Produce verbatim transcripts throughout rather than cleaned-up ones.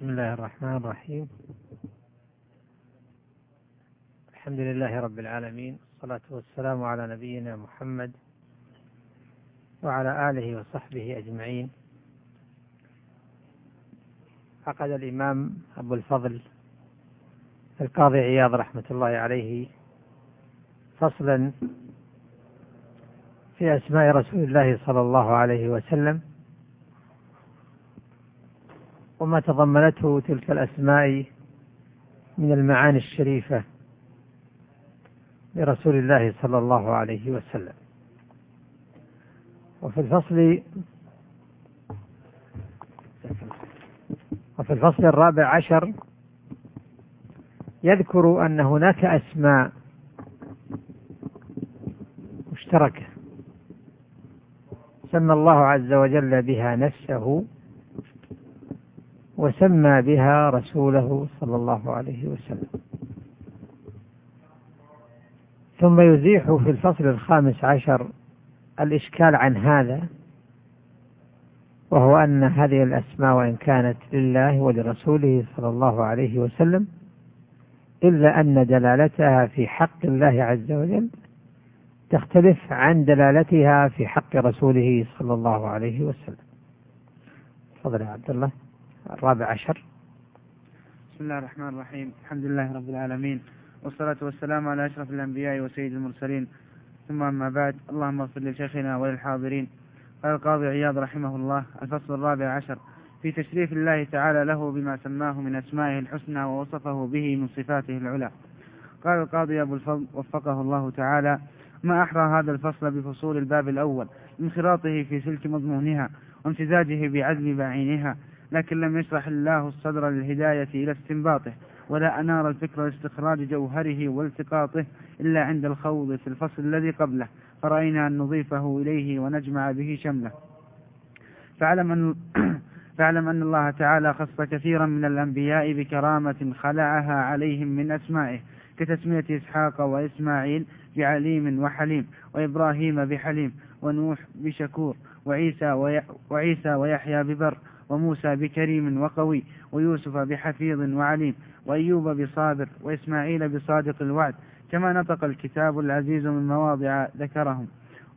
بسم الله الرحمن الرحيم. الحمد لله رب العالمين، والصلاة والسلام على نبينا محمد وعلى آله وصحبه أجمعين. عقد الإمام أبو الفضل القاضي عياض رحمة الله عليه فصلا في أسماء رسول الله صلى الله عليه وسلم وما تضمنته تلك الأسماء من المعاني الشريفة لرسول الله صلى الله عليه وسلم. وفي الفصل وفي الفصل الرابع عشر يذكر أن هناك أسماء مشتركة سمى الله عز وجل بها نفسه وسمى بها رسوله صلى الله عليه وسلم، ثم يزيح في الفصل الخامس عشر الإشكال عن هذا، وهو أن هذه الأسماء وإن كانت لله ولرسوله صلى الله عليه وسلم إلا أن دلالتها في حق الله عز وجل تختلف عن دلالتها في حق رسوله صلى الله عليه وسلم. تفضل يا عبد الله. الرابع عشر. بسم الله الرحمن الرحيم. الحمد لله رب العالمين، والصلاة والسلام على أشرف الأنبياء وسيد المرسلين، ثم أما بعد. اللهم اغفر لشيخنا وللحاضرين. قال القاضي عياض رحمه الله: الفصل الرابع عشر في تشريف الله تعالى له بما سماه من أسمائه الحسنى ووصفه به من صفاته العلى. قال القاضي أبو الفضل وفقه الله تعالى: ما أحرى هذا الفصل بفصول الباب الأول انخراطه في سلك مضمونها وامتزاجه بعزم بعينها، لكن لم يشرح الله الصدر للهداية إلى استنباطه، ولا أنار الفكر لاستخراج جوهره والتقاطه إلا عند الخوض في الفصل الذي قبله، فرأينا أن نضيفه إليه ونجمع به شمله. فاعلم أن, فاعلم أن الله تعالى خص كثيرا من الأنبياء بكرامة خلعها عليهم من أسمائه، كتسمية إسحاق وإسماعيل بعليم وحليم، وإبراهيم بحليم، ونوح بشكور، وعيسى, وي... وعيسى ويحيى ببر، وموسى بكريم وقوي، ويوسف بحفيظ وعليم، وأيوب بصابر، وإسماعيل بصادق الوعد، كما نطق الكتاب العزيز من مواضع ذكرهم.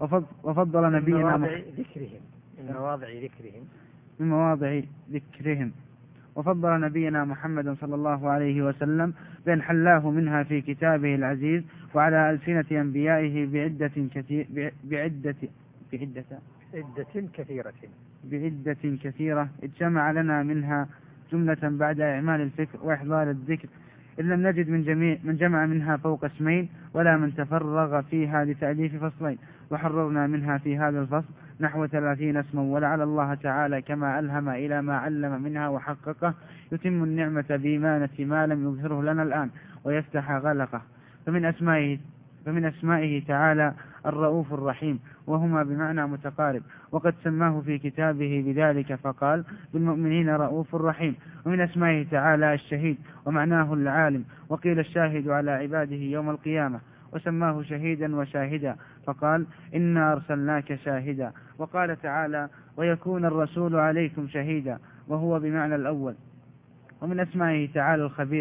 وفضل نبينا من مواضع ذكرهم من مواضع ذكرهم من مواضع ذكرهم وفضل نبينا محمد صلى الله عليه وسلم بأن حلاه منها في كتابه العزيز وعلى ألسنة أنبيائه بعدة كثير بعدة بعدة عدة كثيرة بعدة كثيرة اجتمع لنا منها جملة بعد إعمال الفكر وإحضار الذكر، إن لم نجد من جميع من جمع منها فوق اسمين، ولا من تفرغ فيها لتأليف فصلين، وحررنا منها في هذا الفصل نحو ثلاثين اسما، ولعل الله تعالى كما ألهم إلى ما علم منها وحققه يتم النعمة بإيمانة ما لم يظهره لنا الآن ويفتح غلقه. فمن أسمائه فمن أسمائه تعالى الرؤوف الرحيم، وهما بمعنى متقارب، وقد سماه في كتابه بذلك فقال: بالمؤمنين رؤوف رحيم. ومن أسمائه تعالى الشهيد، ومعناه العالم، وقيل الشاهد على عباده يوم القيامة، وسماه شهيدا وشاهدا فقال: إنا أرسلناك شاهدا. وقال تعالى: ويكون الرسول عليكم شهيدا، وهو بمعنى الأول. ومن أسمائه تعالى الخبير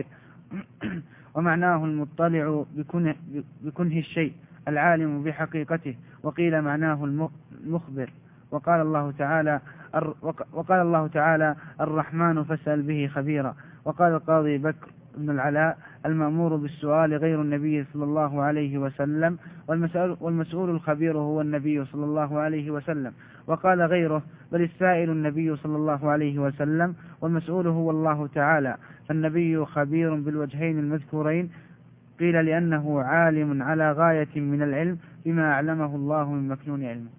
ومعناه المطلع بكنه, بكنه الشيء، العالم بحقيقته، وقيل معناه المخبر. وقال الله تعالى وقال الله تعالى الرحمن فاسأل به خبيرا. وقال القاضي بكر بن العلاء: المأمور بالسؤال غير النبي صلى الله عليه وسلم، والمسؤول, والمسؤول الخبير هو النبي صلى الله عليه وسلم. وقال غيره: بل السائل النبي صلى الله عليه وسلم، والمسؤول هو الله تعالى، فالنبي خبير بالوجهين المذكورين. قيل لأنه عالم على غاية من العلم بما أعلمه الله من مكنون علمه.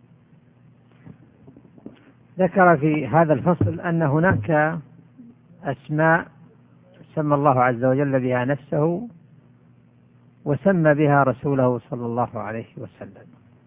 ذكر في هذا الفصل أن هناك أسماء سمى الله عز وجل بها نفسه وسمى بها رسوله صلى الله عليه وسلم.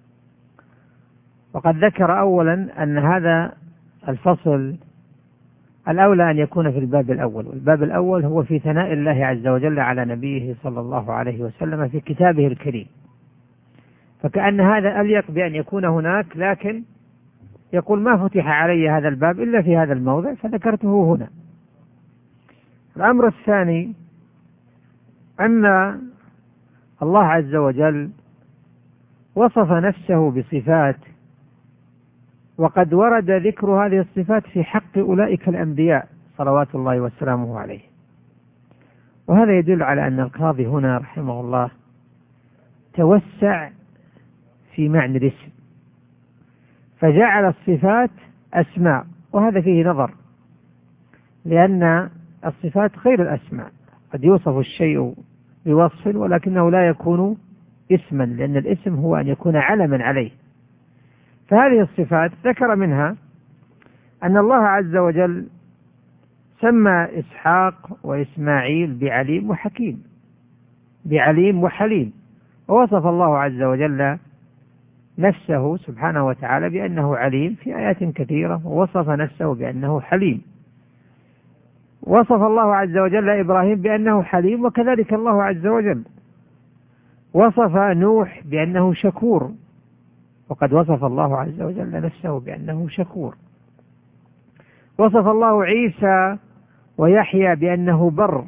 وقد ذكر أولا أن هذا الفصل الأولى أن يكون في الباب الأول، والباب الأول هو في ثناء الله عز وجل على نبيه صلى الله عليه وسلم في كتابه الكريم، فكأن هذا أليق بأن يكون هناك، لكن يقول ما فتح علي هذا الباب إلا في هذا الموضع فذكرته هنا. الأمر الثاني أن الله عز وجل وصف نفسه بصفات، وقد ورد ذكر هذه الصفات في حق أولئك الأنبياء صلوات الله وسلامه عليه. وهذا يدل على أن القاضي هنا رحمه الله توسع في معنى الاسم، فجعل الصفات أسماء، وهذا فيه نظر، لأن الصفات غير الأسماء، قد يوصف الشيء بوصف ولكنه لا يكون اسما، لأن الاسم هو أن يكون علما عليه. فهذه الصفات ذكر منها أن الله عز وجل سمى إسحاق وإسماعيل بعليم وحكيم، بعليم وحليم، ووصف الله عز وجل نفسه سبحانه وتعالى بأنه عليم في آيات كثيرة، ووصف نفسه بأنه حليم. وصف الله عز وجل إبراهيم بأنه حليم، وكذلك الله عز وجل وصف نوح بأنه شكور، وقد وصف الله عز وجل نفسه بأنه شكور. وصف الله عيسى ويحيى بأنه بر،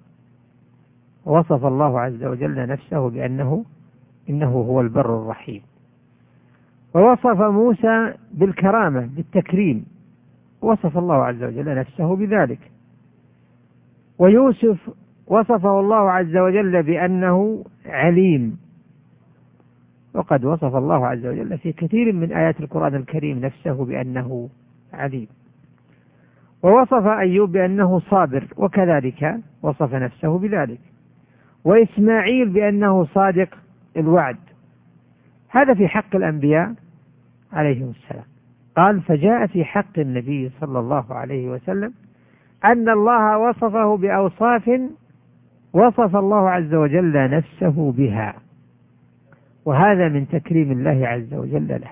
ووصف الله عز وجل نفسه بأنه إنه هو البر الرحيم. ووصف موسى بالكرامة بالتكريم، وصف الله عز وجل نفسه بذلك. ويوسف وصفه الله عز وجل بأنه عليم، وقد وصف الله عز وجل في كثير من آيات القرآن الكريم نفسه بأنه عليم. ووصف أيوب بأنه صابر، وكذلك وصف نفسه بذلك. وإسماعيل بأنه صادق الوعد. هذا في حق الأنبياء عليهم السلام. قال: فجاء في حق النبي صلى الله عليه وسلم أن الله وصفه بأوصاف وصف الله عز وجل نفسه بها، وهذا من تكريم الله عز وجل له.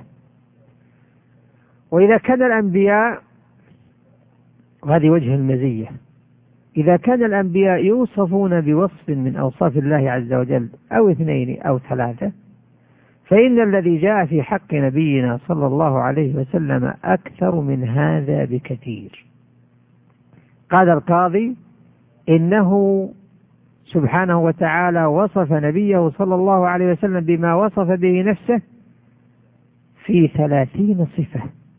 وإذا كان الأنبياء، وهذه وجه المزية، إذا كان الأنبياء يوصفون بوصف من أوصاف الله عز وجل أو اثنين أو ثلاثة، فإن الذي جاء في حق نبينا صلى الله عليه وسلم أكثر من هذا بكثير. قال القاضي: إنه سبحانه وتعالى وصف نبيه صلى الله عليه وسلم بما وصف به نفسه في ثلاثين صفة،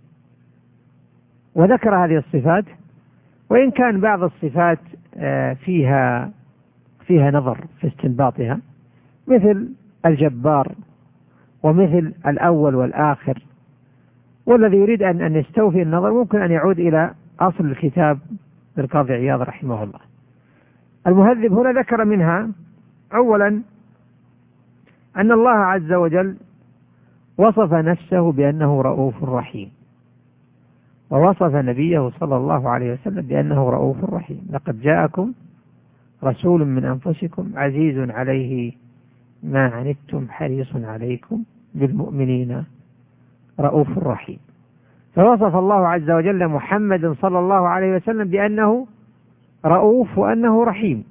وذكر هذه الصفات، وإن كان بعض الصفات فيها فيها نظر في استنباطها، مثل الجبار، ومثل الأول والآخر. والذي يريد أن أن يستوفي النظر ممكن أن يعود إلى أصل الكتاب للقاضي عياض رحمه الله. المهذب هنا ذكر منها: أولا أن الله عز وجل وصف نفسه بأنه رؤوف رحيم، ووصف نبيه صلى الله عليه وسلم بأنه رؤوف رحيم. لقد جاءكم رسول من أنفسكم عزيز عليه ما عنتم حريص عليكم بالمؤمنين رؤوف رحيم. فوصف الله عز وجل محمد صلى الله عليه وسلم بأنه رؤوف وأنه رحيم.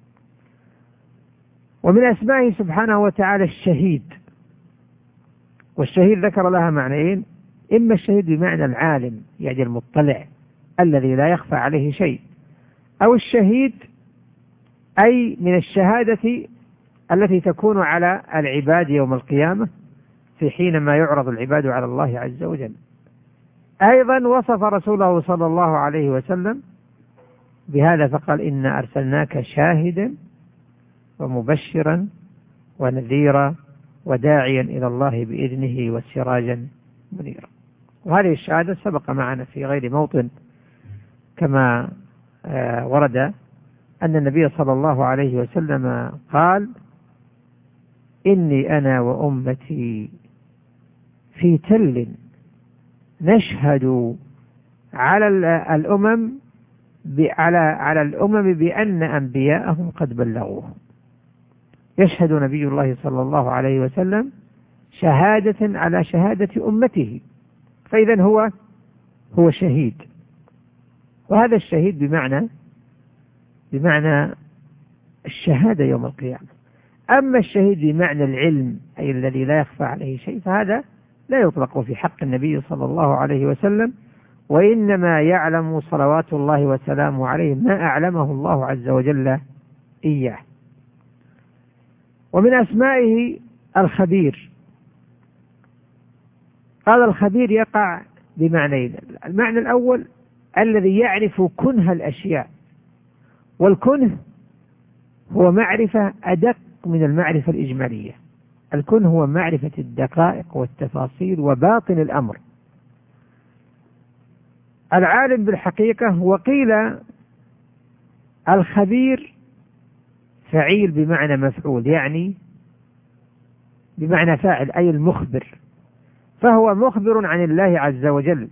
ومن أسمائه سبحانه وتعالى الشهيد، والشهيد ذكر لها معنيين: إما الشهيد بمعنى العالم يعني المطلع الذي لا يخفى عليه شيء، أو الشهيد أي من الشهادة التي تكون على العباد يوم القيامة في حينما يعرض العباد على الله عز وجل. أيضا وصف رسوله صلى الله عليه وسلم بهذا فقال: إنا أرسلناك شاهدا ومبشرا ونذيرا وداعيا إلى الله بإذنه وسراجا منيرا. وهذه الشهادة سبق معنا في غير موطن كما ورد أن النبي صلى الله عليه وسلم قال: إني أنا وأمتي في تل نشهد على الأمم على على الأمم بأن أنبياءهم قد بلغوهم. يشهد نبي الله صلى الله عليه وسلم شهادة على شهادة أمته، فإذا هو هو شهيد. وهذا الشهيد بمعنى بمعنى الشهادة يوم القيامة. أما الشهيد بمعنى العلم أي الذي لا يخفى عليه شيء، فهذا لا يطلق في حق النبي صلى الله عليه وسلم، وإنما يعلم صلوات الله وسلامه عليه ما أعلمه الله عز وجل إياه. ومن أسمائه الخبير. قال الخبير يقع بمعنيين: المعنى الأول الذي يعرف كنه الأشياء، والكنه هو معرفة أدق من المعرفة الإجمالية. الكنه هو معرفة الدقائق والتفاصيل وباطن الأمر. العالم بالحقيقة. وقيل الخبير فعيل بمعنى مفعول، يعني بمعنى فاعل، أي المخبر، فهو مخبر عن الله عز وجل.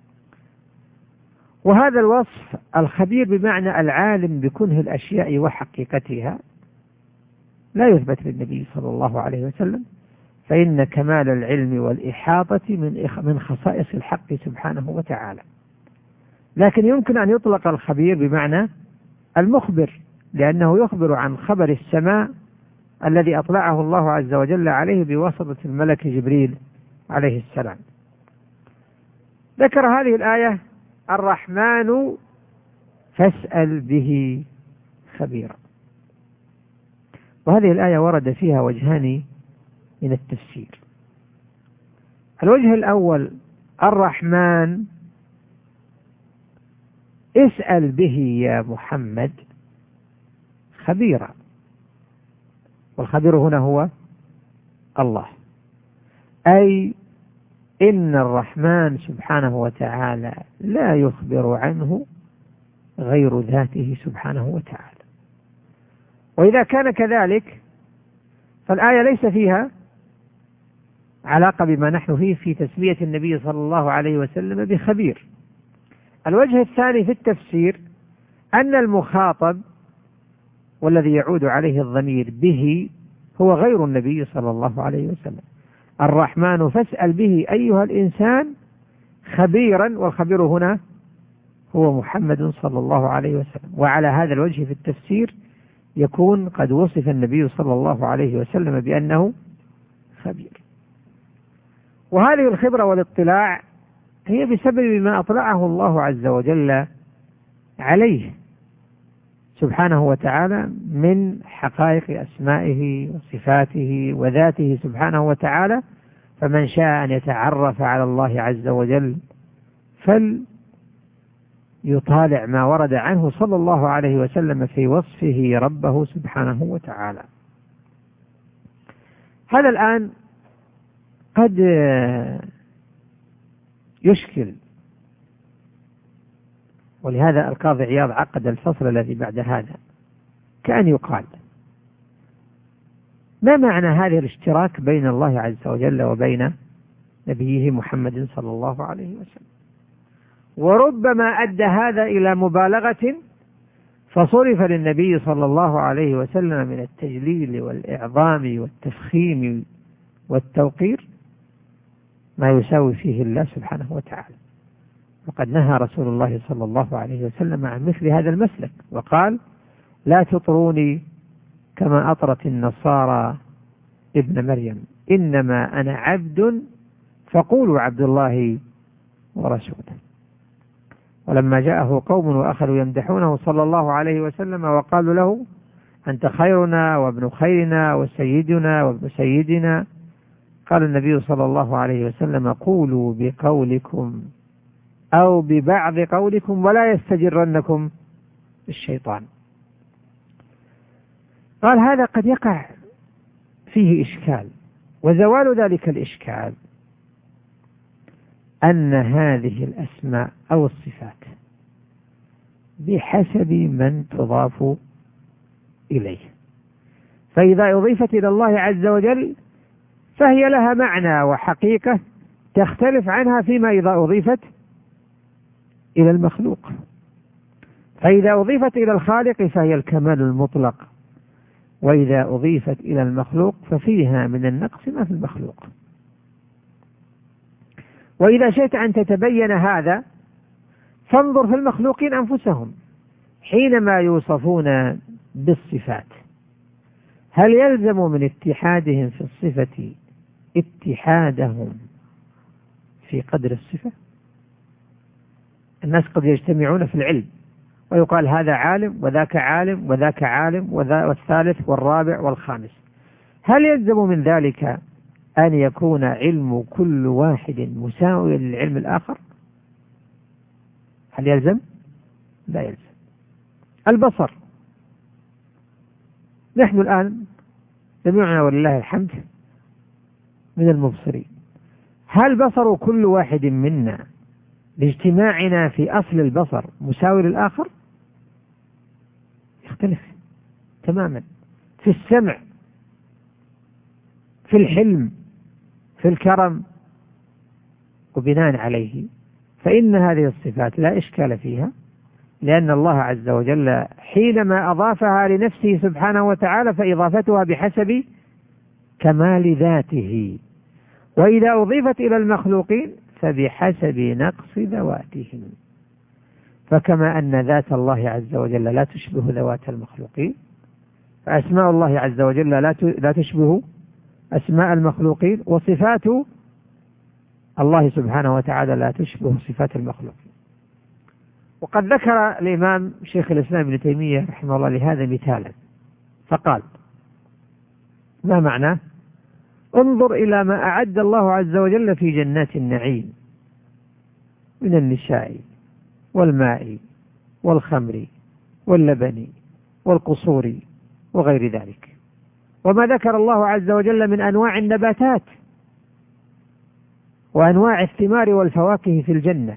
وهذا الوصف الخبير بمعنى العالم بكنه الأشياء وحقيقتها لا يثبت للنبي صلى الله عليه وسلم، فإن كمال العلم والإحاطة من من خصائص الحق سبحانه وتعالى. لكن يمكن أن يطلق الخبير بمعنى المخبر، لأنه يخبر عن خبر السماء الذي أطلعه الله عز وجل عليه بواسطة الملك جبريل عليه السلام. ذكر هذه الآية الرحمن فاسأل به خبيرا. وهذه الآية ورد فيها وجهان من التفسير. الوجه الأول: الرحمن اسأل به يا محمد خبيرا، والخبير هنا هو الله، أي إن الرحمن سبحانه وتعالى لا يخبر عنه غير ذاته سبحانه وتعالى. وإذا كان كذلك فالآية ليس فيها علاقة بما نحن فيه في تسمية النبي صلى الله عليه وسلم بخبير. الوجه الثاني في التفسير أن المخاطب والذي يعود عليه الضمير به هو غير النبي صلى الله عليه وسلم. الرحمن فاسأل به أيها الإنسان خبيرا، والخبير هنا هو محمد صلى الله عليه وسلم. وعلى هذا الوجه في التفسير يكون قد وصف النبي صلى الله عليه وسلم بأنه خبير. وهذه الخبرة والاطلاع هي بسبب ما أطلعه الله عز وجل عليه سبحانه وتعالى من حقائق أسمائه وصفاته وذاته سبحانه وتعالى. فمن شاء أن يتعرف على الله عز وجل فليطالع ما ورد عنه صلى الله عليه وسلم في وصفه ربه سبحانه وتعالى. هذا الآن قد يشكل، ولهذا القاضي عياض عقد الفصل الذي بعد هذا كأن يقال: ما معنى هذا الاشتراك بين الله عز وجل وبين نبيه محمد صلى الله عليه وسلم؟ وربما أدى هذا إلى مبالغة فصرف للنبي صلى الله عليه وسلم من التجليل والإعظام والتفخيم والتوقير ما يساوي فيه الله سبحانه وتعالى. وقد نهى رسول الله صلى الله عليه وسلم عن مثل هذا المسلك، وقال: لا تطروني كما أطرت النصارى ابن مريم، إنما أنا عبد فقولوا عبد الله ورسوله. ولما جاءه قوم وأخذوا يمدحونه صلى الله عليه وسلم وقالوا له: أنت خيرنا وابن خيرنا وسيدنا وابن سيدنا، قال النبي صلى الله عليه وسلم: قولوا بقولكم أو ببعض قولكم ولا يستجرنكم الشيطان. قال: هذا قد يقع فيه إشكال، وزوال ذلك الإشكال أن هذه الأسماء أو الصفات بحسب من تضاف إليه، فإذا أضيفت إلى الله عز وجل فهي لها معنى وحقيقة تختلف عنها فيما إذا أضيفت إلى المخلوق. فإذا أضيفت إلى الخالق فهي الكمال المطلق، وإذا أضيفت إلى المخلوق ففيها من النقص ما في المخلوق. وإذا شئت أن تتبين هذا فانظر في المخلوقين أنفسهم حينما يوصفون بالصفات، هل يلزم من اتحادهم في الصفة اتحادهم في قدر الصفة؟ الناس قد يجتمعون في العلم ويقال هذا عالم وذاك عالم وذاك عالم وذا والثالث والرابع والخامس، هل يلزم من ذلك أن يكون علم كل واحد مساوي للعلم الآخر؟ هل يلزم؟ لا يلزم. البصر، نحن الآن جميعنا ولله الحمد من المبصرين، هل بصر كل واحد منا لاجتماعنا في أصل البصر مساوي للآخر؟ يختلف تماما. في السمع، في الحلم، في الكرم، وبناء عليه فإن هذه الصفات لا إشكال فيها، لأن الله عز وجل حينما أضافها لنفسه سبحانه وتعالى فإضافتها بحسب كمال ذاته، وإذا أضيفت إلى المخلوقين فبحسب نقص ذواتهم. فكما أن ذات الله عز وجل لا تشبه ذوات المخلوقين، فأسماء الله عز وجل لا تشبه أسماء المخلوقين، وصفات الله سبحانه وتعالى لا تشبه صفات المخلوقين. وقد ذكر الإمام شيخ الإسلام ابن تيمية رحمه الله لهذا مثالا فقال: ما معناه؟ انظر إلى ما أعد الله عز وجل في جنات النعيم من النساء والماء والخمر واللبن والقصور وغير ذلك، وما ذكر الله عز وجل من أنواع النباتات وأنواع الثمار والفواكه في الجنة.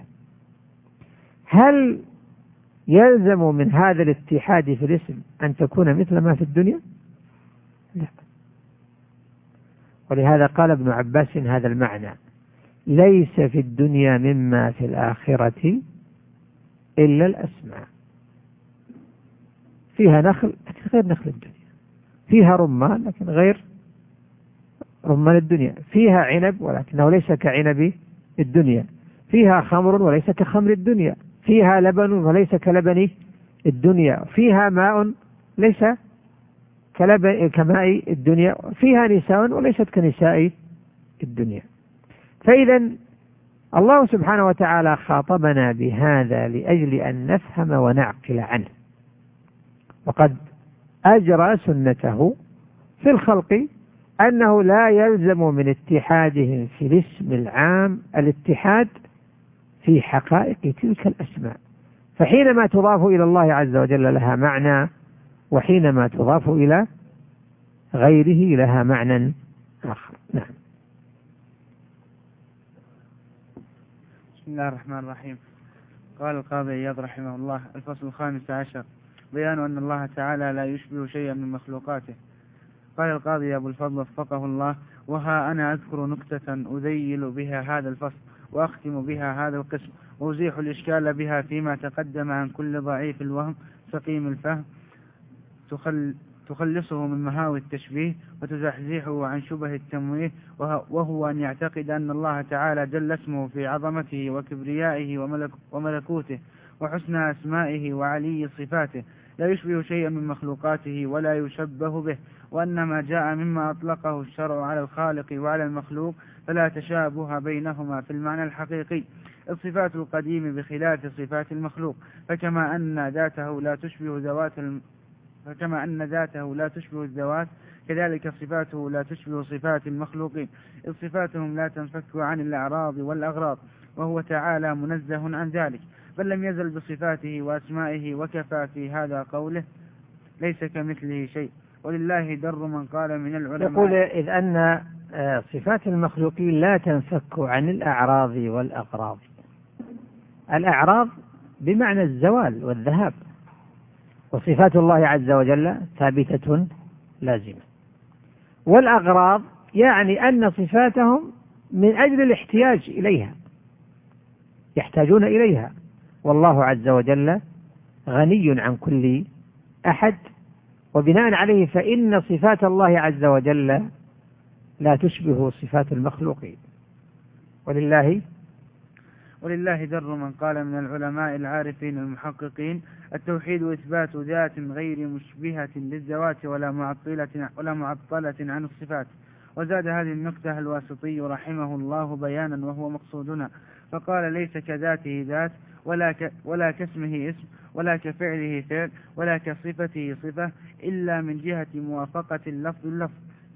هل يلزم من هذا الاتحاد في الاسم أن تكون مثل ما في الدنيا؟ لا. ولهذا قال ابن عباس هذا المعنى: ليس في الدنيا مما في الآخرة إلا الأسماء. فيها نخل لكن غير نخل الدنيا، فيها رمان لكن غير رمان الدنيا، فيها عنب ولكنه ليس كعنب الدنيا، فيها خمر وليس كخمر الدنيا، فيها لبن وليس كلبن الدنيا، فيها ماء ليس كماء الدنيا، فيها نساء وليست كنساء الدنيا. فإذا الله سبحانه وتعالى خاطبنا بهذا لأجل أن نفهم ونعقل عنه، وقد أجرى سنته في الخلق أنه لا يلزم من اتحادهم في الاسم العام الاتحاد في حقائق تلك الأسماء، فحينما تضاف إلى الله عز وجل لها معنى، وحينما تضاف إلى غيره لها معنى آخر. نعم. بسم الله الرحمن الرحيم. قال القاضي إياض رحمه الله: الفصل الخامس عشر: بيان أن الله تعالى لا يشبه شيئا من مخلوقاته. قال القاضي أبو الفضل وفقه الله: وها أنا أذكر نكتة أذيل بها هذا الفصل وأختم بها هذا القسم، وأزيح الإشكال بها فيما تقدم عن كل ضعيف الوهم سقيم الفهم، تخل تخلصه من مهاوي التشبيه وتزحزحه عن شبه التمويه، وهو أن يعتقد أن الله تعالى جل اسمه في عظمته وكبريائه وملك وملكوته وحسن أسمائه وعلي صفاته لا يشبه شيئا من مخلوقاته ولا يشبه به، وأن ما جاء مما أطلقه الشرع على الخالق وعلى المخلوق فلا تشابه بينهما في المعنى الحقيقي. الصفات القديم بخلاف صفات المخلوق، فكما أن ذاته لا تشبه ذوات الم... فكما أن ذاته لا تشبه الذوات كذلك صفاته لا تشبه صفات المخلوقين، إذ صفاتهم لا تنفك عن الأعراض والأغراض، وهو تعالى منزه عن ذلك، بل لم يزل بصفاته وأسمائه، وكفى في هذا قوله: ليس كمثله شيء. ولله در من قال من العلماء. يقول: إذ أن صفات المخلوقين لا تنفك عن الأعراض والأغراض. الأعراض بمعنى الزوال والذهاب، وصفات الله عز وجل ثابتة لازمة. والأغراض يعني أن صفاتهم من أجل الاحتياج إليها، يحتاجون إليها، والله عز وجل غني عن كل أحد، وبناء عليه فإن صفات الله عز وجل لا تشبه صفات المخلوقين. ولله ولله در من قال من العلماء العارفين المحققين: التوحيد إثبات ذات غير مشبهة للذوات ولا معطلة ولا معطلة عن الصفات. وزاد هذه النكتة الواسطي رحمه الله بيانا وهو مقصودنا، فقال: ليس كذاته ذات ولا, ك ولا كاسمه اسم ولا كفعله فعل ولا كصفته صفة إلا من جهة موافقة اللفظ اللفظ.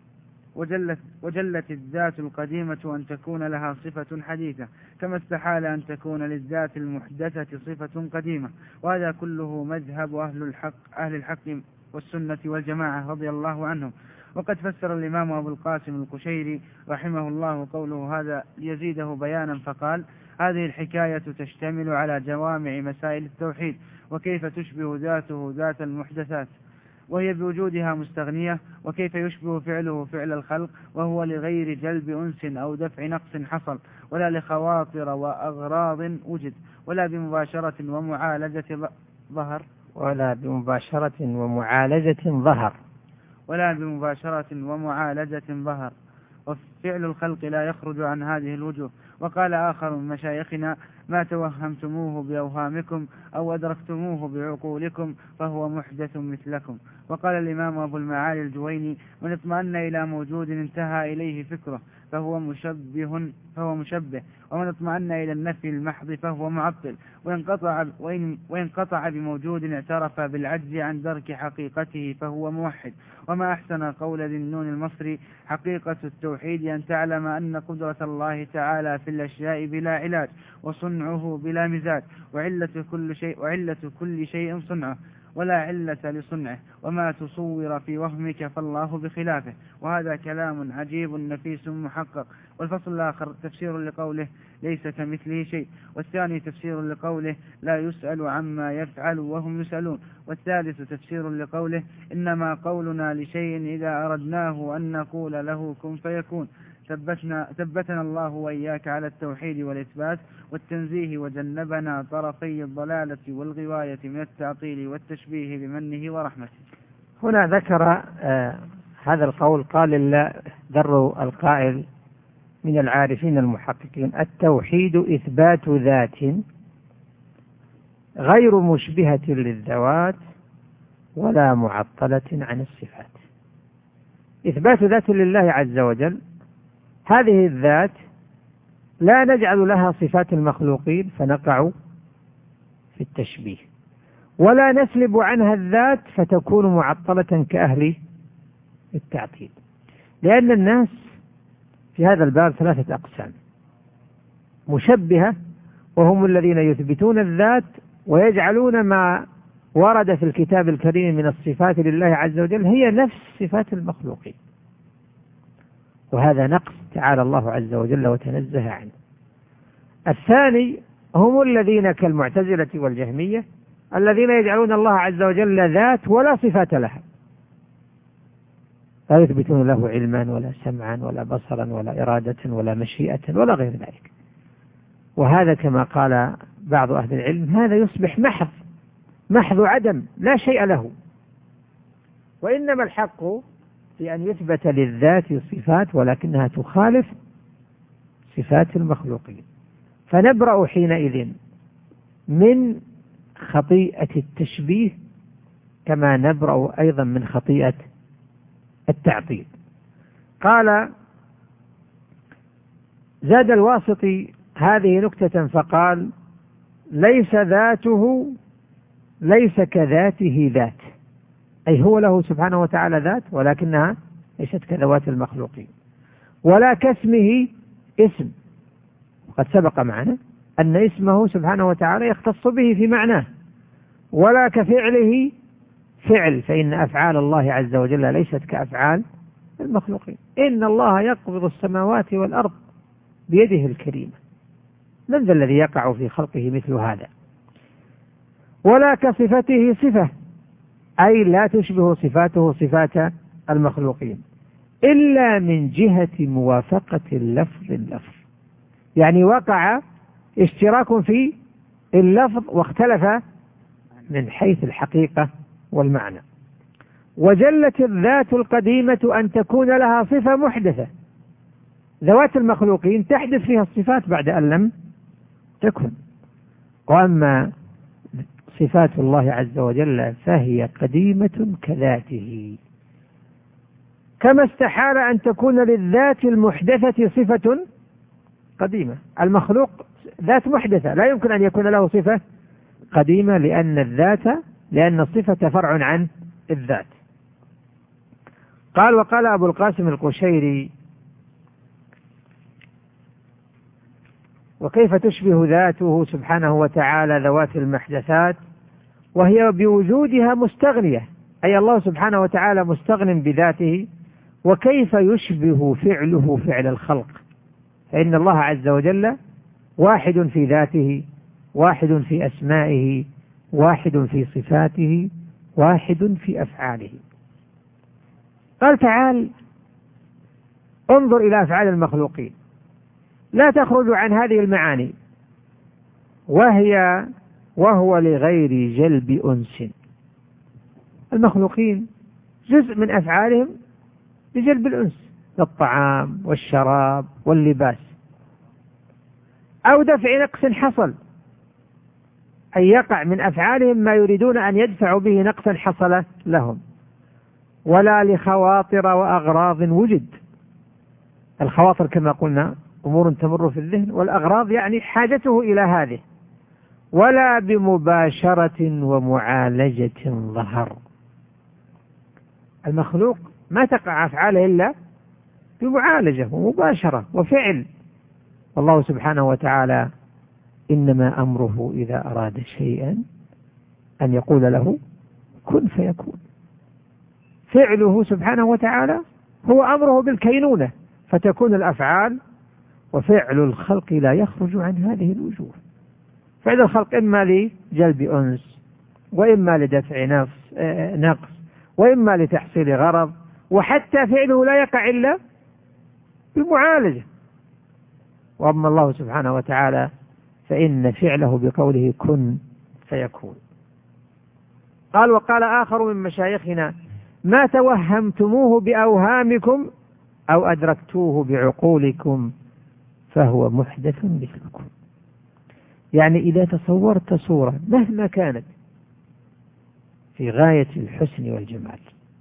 وجلت, وجلت الذات القديمة أن تكون لها صفة حديثة، كما استحال أن تكون للذات المحدثة صفة قديمة. وهذا كله مذهب أهل الحق, أهل الحق والسنة والجماعة رضي الله عنهم. وقد فسر الإمام أبو القاسم القشيري رحمه الله قوله هذا ليزيده بيانا فقال: هذه الحكاية تشتمل على جوامع مسائل التوحيد، وكيف تشبه ذاته ذات المحدثات وهي بوجودها مستغنية، وكيف يشبه فعله فعل الخلق وهو لغير جلب أنس أو دفع نقص حصل، ولا لخواطر وأغراض وجد، ولا بمباشرة ومعالجة ظهر ولا بمباشرة ومعالجة ظهر ولا بمباشرة ومعالجة ظهر وفعل الخلق لا يخرج عن هذه الوجوه. وقال آخر من مشايخنا: ما توهمتموه بأوهامكم أو أدركتموه بعقولكم فهو محدث مثلكم. وقال الإمام أبو المعالي الجويني: من اطمأن إلى موجود انتهى إليه فكره فهو مشبه فهو مشبه ومن اطمأن إلى النفي المحض فهو معطل، وينقطع, وإن وينقطع بموجود اعترف بالعجز عن درك حقيقته فهو موحد. وما أحسن قول ذي النون المصري: حقيقة التوحيد أن تعلم أن قدرة الله تعالى في الأشياء بلا علاج، وصنعه بلا مزاج، وعلة كل شيء, وعلة كل شيء صنعه، ولا علة لصنعه، وما تصور في وهمك فالله بخلافه. وهذا كلام عجيب نفيس محقق. والفصل الآخر تفسير لقوله: ليس كمثله شيء. والثاني تفسير لقوله: لا يسأل عما يفعل وهم يسألون. والثالث تفسير لقوله: إنما قولنا لشيء إذا أردناه أن نقول له كن فيكون. ثبتنا, ثبتنا الله وإياك على التوحيد والإثبات والتنزيه، وجنبنا طرفي الضلالة والغواية من التعطيل والتشبيه بمنه ورحمته. هنا ذكر آه هذا القول، قال در القائل من العارفين المحققين: التوحيد إثبات ذات غير مشبهة للذوات ولا معطلة عن الصفات. إثبات ذات لله عز وجل، هذه الذات لا نجعل لها صفات المخلوقين فنقع في التشبيه، ولا نسلب عنها الذات فتكون معطلة كأهل التعطيل. لأن الناس في هذا الباب ثلاثة أقسام: مشبهة، وهم الذين يثبتون الذات ويجعلون ما ورد في الكتاب الكريم من الصفات لله عز وجل هي نفس صفات المخلوقين، وهذا نقص تعالى الله عز وجل وتنزه عنه. الثاني هم الذين كالمعتزلة والجهمية الذين يجعلون الله عز وجل ذات ولا صفات لها، لا يثبتون له علما ولا سمعا ولا بصرا ولا إرادة ولا مشيئة ولا غير ذلك. وهذا كما قال بعض أهل العلم هذا يصبح محض محض عدم، لا شيء له. وإنما الحق في أن يثبت للذات صفات ولكنها تخالف صفات المخلوقين، فنبرأ حينئذ من خطيئة التشبيه كما نبرأ أيضا من خطيئة التعطيل. قال زاد الواسطي هذه نكتة فقال: ليس ذاته ليس كذاته ذات، أي هو له سبحانه وتعالى ذات ولكنها ليست كذوات المخلوقين، ولا كاسمه اسم، وقد سبق معنا أن اسمه سبحانه وتعالى يختص به في معناه، ولا كفعله فعل، فإن أفعال الله عز وجل ليست كأفعال المخلوقين. إن الله يقبض السماوات والأرض بيده الكريمة، من ذا الذي يقع في خلقه مثل هذا؟ ولا كصفته صفة، أي لا تشبه صفاته صفات المخلوقين إلا من جهة موافقة اللفظ اللفظ، يعني وقع اشتراك في اللفظ واختلف من حيث الحقيقة والمعنى. وجلت الذات القديمة أن تكون لها صفة محدثة، ذوات المخلوقين تحدث فيها الصفات بعد أن لم تكن، وأما صفات الله عز وجل فهي قديمة كذاته، كما استحال أن تكون للذات المحدثة صفة قديمة. المخلوق ذات محدثة، لا يمكن أن يكون له صفة قديمة، لأن الذات لأن الصفة فرع عن الذات. قال: وقال أبو القاسم القشيري: وكيف تشبه ذاته سبحانه وتعالى ذوات المحدثات وهي بوجودها مستغنية، أي الله سبحانه وتعالى مستغن بذاته، وكيف يشبه فعله فعل الخلق، فإن الله عز وجل واحد في ذاته، واحد في أسمائه، واحد في صفاته، واحد في أفعاله. قال تعالى: انظر إلى أفعال المخلوقين لا تخرج عن هذه المعاني، وهي وهو لغير جلب أنس. المخلوقين جزء من أفعالهم لجلب الأنس، للطعام والشراب واللباس، أو دفع نقص حصل، أي يقع من أفعالهم ما يريدون أن يدفعوا به نقصا حصل لهم، ولا لخواطر وأغراض وجد. الخواطر كما قلنا أمور تمر في الذهن، والأغراض يعني حاجته إلى هذه، ولا بمباشرة ومعالجة ظهر. المخلوق ما تقع أفعاله إلا بمعالجة ومباشرة وفعل، والله سبحانه وتعالى إنما أمره إذا أراد شيئا أن يقول له كن فيكون. فعله سبحانه وتعالى هو أمره بالكينونة، فتكون الأفعال، وفعل الخلق لا يخرج عن هذه الوجوه. فعل الخلق إما لجلب أنس، وإما لدفع نفس نقص، وإما لتحصيل غرض، وحتى فعله لا يقع إلا بالمعالجة. وأما الله سبحانه وتعالى فإن فعله بقوله كن فيكون. قال: وقال آخر من مشايخنا: ما توهمتموه بأوهامكم أو أدركتوه بعقولكم فهو محدث مثلكم. يعني إذا تصورت صورة مهما كانت في غاية الحسن والجمال،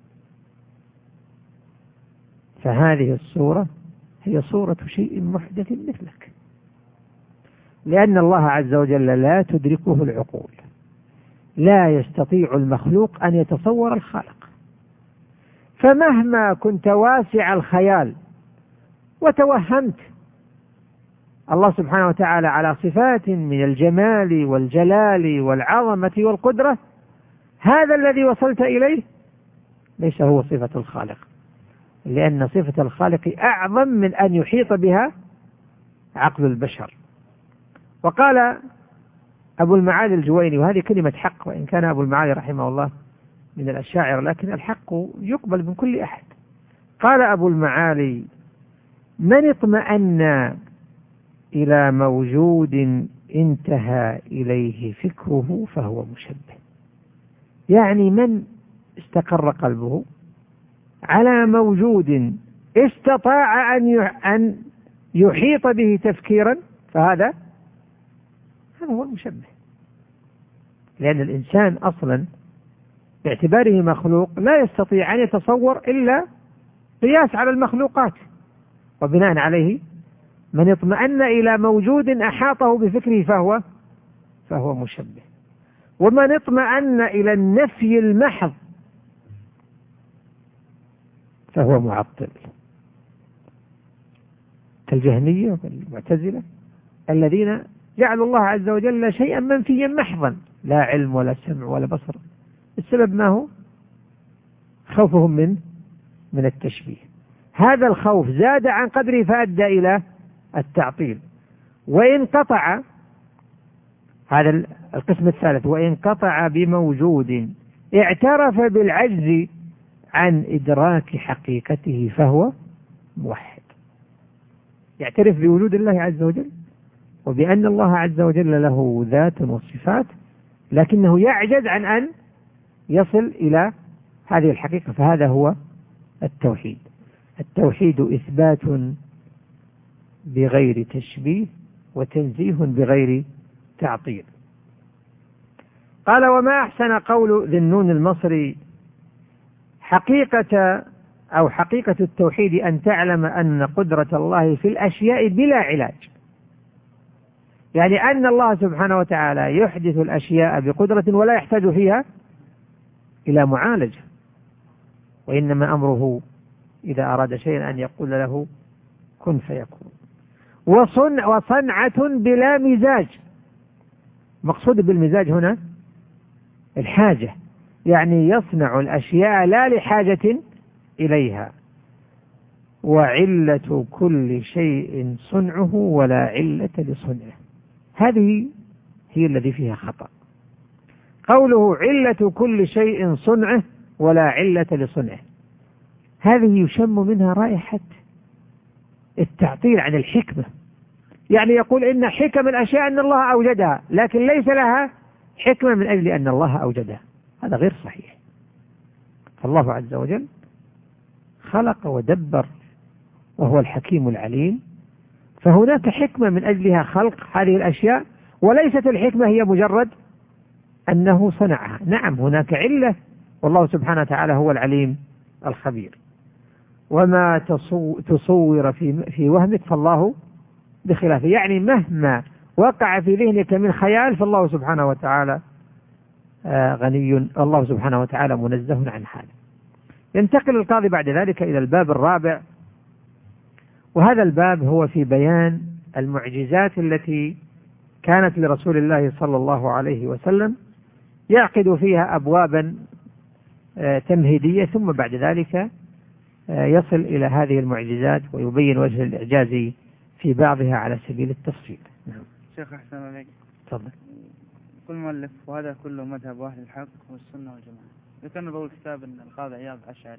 فهذه الصورة هي صورة شيء محدث مثلك، لأن الله عز وجل لا تدركه العقول، لا يستطيع المخلوق أن يتصور الخالق. فمهما كنت واسع الخيال وتوهمت الله سبحانه وتعالى على صفات من الجمال والجلال والعظمة والقدرة، هذا الذي وصلت إليه ليس هو صفة الخالق، لأن صفة الخالق أعظم من أن يحيط بها عقل البشر. وقال أبو المعالي الجويني، وهذه كلمة حق، وإن كان أبو المعالي رحمه الله من الأشاعرة، لكن الحق يقبل من كل أحد. قال أبو المعالي: من اطمأن إلى موجود انتهى إليه فكره فهو مشبه. يعني من استقر قلبه على موجود استطاع أن يحيط به تفكيرا، فهذا هذا هو المشبه. لأن الإنسان أصلا باعتباره مخلوق لا يستطيع أن يتصور إلا قياس على المخلوقات، وبناء عليه من اطمأن إلى موجود أحاطه بفكره فهو فهو مشبه. ومن اطمأن إلى النفي المحض فهو معطل، كالجهمية والمعتزلة الذين جعلوا الله عز وجل شيئا منفيا محضا، لا علم ولا سمع ولا بصر. السبب ما هو؟ خوفهم من من التشبيه. هذا الخوف زاد عن قدره فأدى إلى التعطيل. وإن قطع، هذا القسم الثالث، وإن قطع بموجود اعترف بالعجز عن إدراك حقيقته فهو موحد. يعترف بوجود الله عز وجل وبأن الله عز وجل له ذات وصفات، لكنه يعجز عن أن يصل إلى هذه الحقيقة، فهذا هو التوحيد. التوحيد إثبات بغير تشبيه وتنزيه بغير تعطيل. قال: وما أحسن قول ذي النون المصري: حقيقة أو حقيقة التوحيد أن تعلم أن قدرة الله في الأشياء بلا علاج. يعني أن الله سبحانه وتعالى يحدث الأشياء بقدرة ولا يحتاج فيها إلى معالجة، وإنما أمره إذا أراد شيئا أن يقول له كن فيكون. وصنع وصنعة بلا مزاج، مقصود بالمزاج هنا الحاجة، يعني يصنع الأشياء لا لحاجة إليها. وعلة كل شيء صنعه ولا علة لصنعه، هذه هي الذي فيها خطأ. قوله علة كل شيء صنعه ولا علة لصنعه، هذه يشم منها رائحة التعطيل عن الحكمة، يعني يقول إن حكم الأشياء أن الله أوجدها، لكن ليس لها حكمة من أجل أن الله أوجدها، هذا غير صحيح. فالله عز وجل خلق ودبر وهو الحكيم العليم، فهناك حكمة من أجلها خلق هذه الأشياء، تصيبت الحكمة هي مجرد أنه صنعها. نعم هناك علة، والله سبحانه وتعالى هو العليم الخبير. وما تصور في في وهمك فالله بخلافه، يعني مهما وقع في ذهنك من خيال فالله سبحانه وتعالى غني، الله سبحانه وتعالى منزه عن هذا. ينتقل القاضي بعد ذلك إلى الباب الرابع، وهذا الباب هو في بيان المعجزات التي كانت لرسول الله صلى الله عليه وسلم، يعقد فيها أبوابا تمهيدية، ثم بعد ذلك يصل إلى هذه المعجزات ويبين وجه الإعجاز في بعضها على سبيل التفصيل. نعم. شيخ أحسن عليك. تفضل. كل مؤلف وهذا كله مذهب أهل الحق والسنة والجماعة. ذكرنا بقول كتاب أن القاضي عياض أشعري،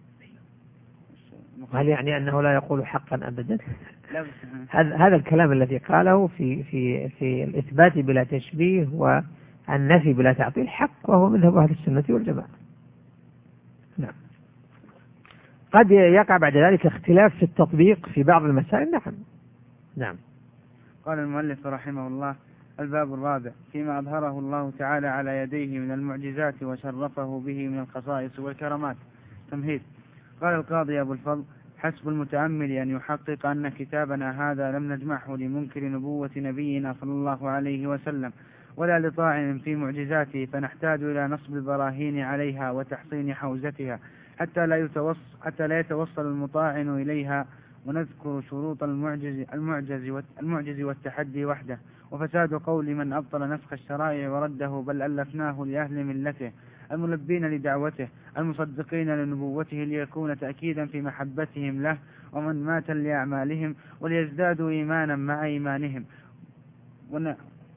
هل يعني أنه لا يقول حقا أبدا؟ لا هذا هذا الكلام الذي قاله في في في الإثبات بلا تشبيه والنفي بلا تعطيل حق، وهو مذهب أهل السنة والجماعة. نعم. قد يقع بعد ذلك اختلاف في التطبيق في بعض المسائل. نعم. نعم. قال المؤلف رحمه الله: الباب الرابع فيما أظهره الله تعالى على يديه من المعجزات وشرفه به من الخصائص والكرامات. تمهيد. قال القاضي أبو الفضل: حسب المتأمل أن يحقق أن كتابنا هذا لم نجمعه لمنكر نبوة نبينا صلى الله عليه وسلم ولا لطاعن في معجزاته، فنحتاج إلى نصب البراهين عليها وتحصين حوزتها حتى لا يتوصل, حتى لا يتوصل المطاعن إليها، ونذكر شروط المعجز, المعجز, المعجز والتحدي وحده، وفساد قول من أبطل نسخ الشرائع ورده، بل ألفناه لأهل ملته الملبين لدعوته المصدقين لنبوته، ليكون تأكيدا في محبتهم له ومن مات لأعمالهم، وليزدادوا إيمانا مع إيمانهم. ون...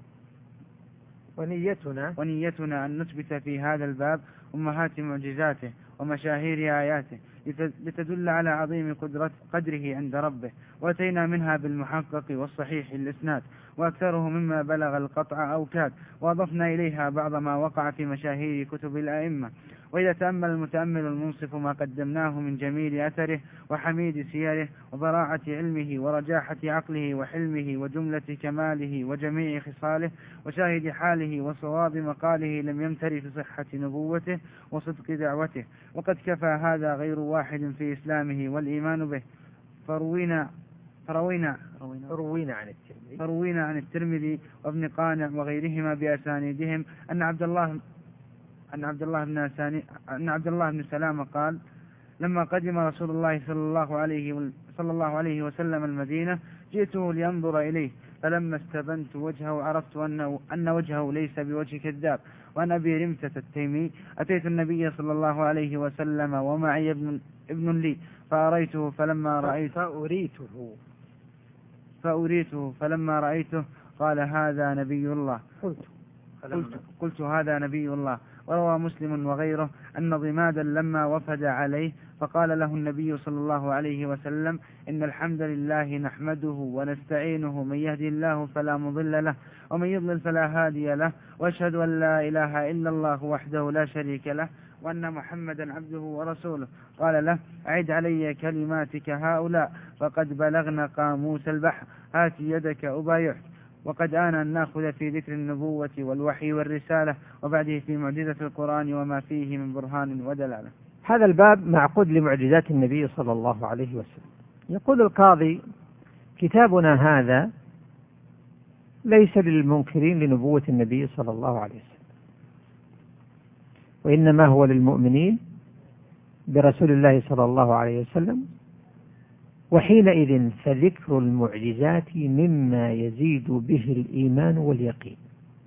ونيتنا ونيتنا أن نثبت في هذا الباب أمهات معجزاته ومشاهير آياته لتدل على عظيم قدرة قدره عند ربه، وأتينا منها بالمحقق والصحيح الإسناد، وأكثره مما بلغ القطع أو كاد، وأضفنا إليها بعض ما وقع في مشاهير كتب الأئمة. وإذا تأمل المتأمل المنصف ما قدمناه من جميل أثره وحميد سيره وبراعة علمه ورجاحة عقله وحلمه وجملة كماله وجميع خصاله وشاهد حاله وصواب مقاله، لم يمتر في صحة نبوته وصدق دعوته، وقد كفى هذا غير واحد في إسلامه والإيمان به. فروينا فروينا فروينا عن الترمذي فروينا عن الترمذي وابن قانع وغيرهما بأسانيدهم أن عبد الله أن عبد الله بن ساني أن عبد الله بن سلام قال: لما قدم رسول الله صلى الله عليه صلى الله عليه وسلم المدينة جئته لأنظر إليه، فلما استبنت وجهه عرفت أنه أن وجهه ليس بوجه كذاب. وأن أبي رمثة التيمي أتيت النبي صلى الله عليه وسلم ومعي ابن ابن لي فأريته فلما رأيته فأريته فأريته فلما رأيته قال: هذا نبي الله. قلت قلت, قلت هذا نبي الله. وروى مسلم وغيره أن ضمادا لما وفد عليه فقال له النبي صلى الله عليه وسلم: إن الحمد لله نحمده ونستعينه، من يهدي الله فلا مضل له ومن يضلل فلا هادي له، وأشهد أن لا إله إلا الله وحده لا شريك له وأن محمدا عبده ورسوله. قال له: أعد علي كلماتك هؤلاء فقد بلغنا قاموس البحر، هات يدك أبايعك. وقد آن أن نأخذ في ذكر النبوة والوحي والرسالة وبعده في معجزة القرآن وما فيه من برهان ودلالة. هذا الباب معقود لمعجزات النبي صلى الله عليه وسلم. يقول القاضي: كتابنا هذا ليس للمنكرين لنبوة النبي صلى الله عليه وسلم، وإنما هو للمؤمنين برسول الله صلى الله عليه وسلم. وحينئذ فذكر المعجزات مما يزيد به الإيمان واليقين.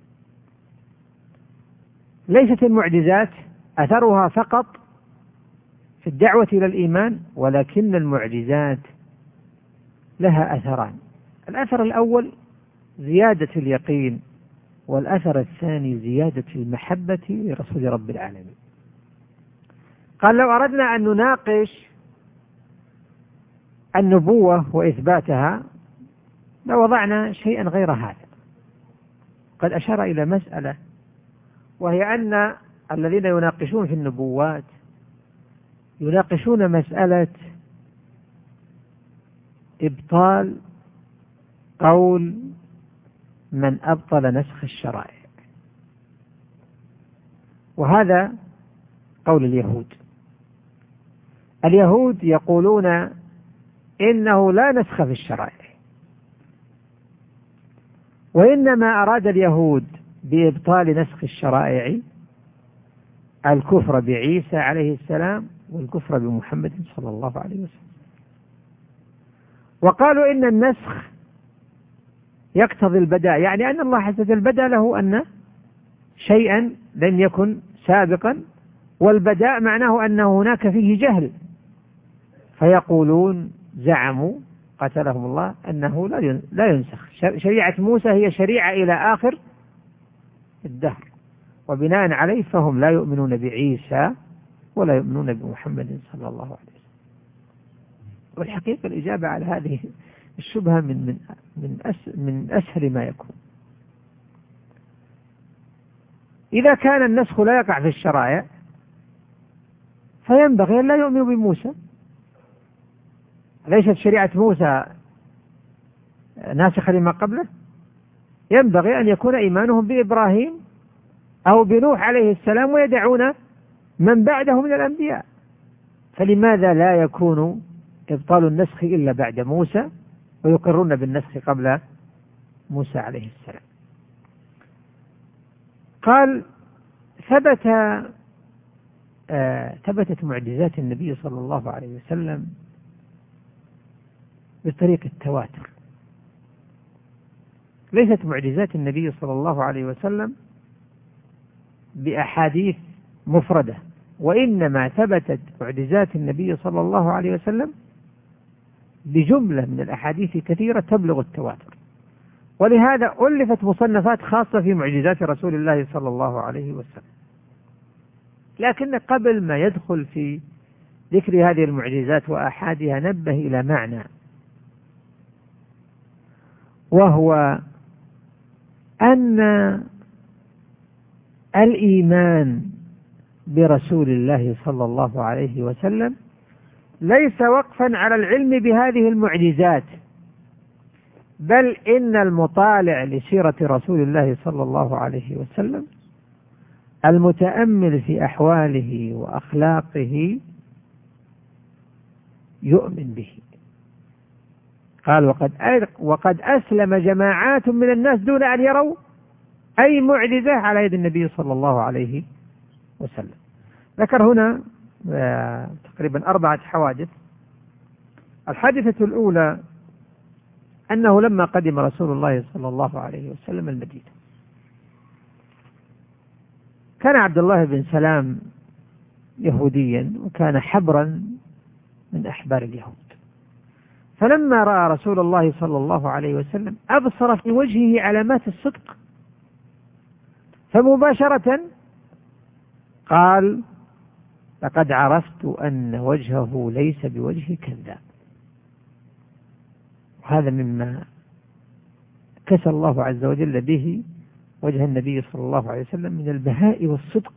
ليست المعجزات أثرها فقط في الدعوة إلى الإيمان، ولكن المعجزات لها أثران: الأثر الأول زيادة اليقين، والأثر الثاني زيادة المحبة لرسول رب العالمين. قال: لو أردنا أن نناقش النبوة وإثباتها لوضعنا شيئا غير هذا. قد أشار إلى مسألة، وهي أن الذين يناقشون في النبوات يناقشون مسألة إبطال قول من أبطل نسخ الشرائع، وهذا قول اليهود. اليهود يقولون إنه لا نسخ في الشرائع، وإنما أراد اليهود بإبطال نسخ الشرائع الكفر بعيسى عليه السلام والكفر بمحمد صلى الله عليه وسلم. وقالوا إن النسخ يقتضي البداء، يعني أن الله عز وجل بدا له أن شيئا لم يكن سابقا، والبداء معناه أن هناك فيه جهل، فيقولون زعموا قتلهم الله أنه لا ينسخ. شريعة موسى هي شريعة إلى آخر الدهر، وبناء عليه فهم لا يؤمنون بعيسى ولا يؤمنون بمحمد صلى الله عليه وسلم. والحقيقة الإجابة على هذه الشبهة من من من من أسهل ما يكون. إذا كان النسخ لا يقع في الشرائع فينبغي أن لا يؤمنوا بموسى. ليست شريعة موسى ناسخة لما قبله؟ ينبغي أن يكون إيمانهم بإبراهيم أو بنوح عليه السلام، ويدعون من بعده من الأنبياء. فلماذا لا يكون إبطال النسخ إلا بعد موسى، ويقرون بالنسخ قبل موسى عليه السلام؟ قال: ثبت آه ثبتت معجزات النبي صلى الله عليه وسلم بطريق التواتر. ليست معجزات النبي صلى الله عليه وسلم بأحاديث مفردة، وإنما ثبتت معجزات النبي صلى الله عليه وسلم بجملة من الأحاديث كثيرة تبلغ التواتر. ولهذا ألفت مصنفات خاصة في معجزات رسول الله صلى الله عليه وسلم. لكن قبل ما يدخل في ذكر هذه المعجزات وأحادها نبه إلى معنى، وهو أن الإيمان برسول الله صلى الله عليه وسلم ليس وقفا على العلم بهذه المعجزات، بل إن المطالع لسيرة رسول الله صلى الله عليه وسلم المتأمل في أحواله وأخلاقه يؤمن به. قال: وقد وقد أسلم جماعات من الناس دون أن يروا أي معجزة على يد النبي صلى الله عليه وسلم. ذكر هنا تقريبا أربعة حوادث. الحادثة الأولى أنه لما قدم رسول الله صلى الله عليه وسلم المدينة، كان عبد الله بن سلام يهوديا، وكان حبرا من أحبار اليهود. فلما رأى رسول الله صلى الله عليه وسلم أبصر في وجهه علامات الصدق، فمباشرة قال: لقد عرفت أن وجهه ليس بوجه كذاب. وهذا مما كسى الله عز وجل به وجه النبي صلى الله عليه وسلم من البهاء والصدق.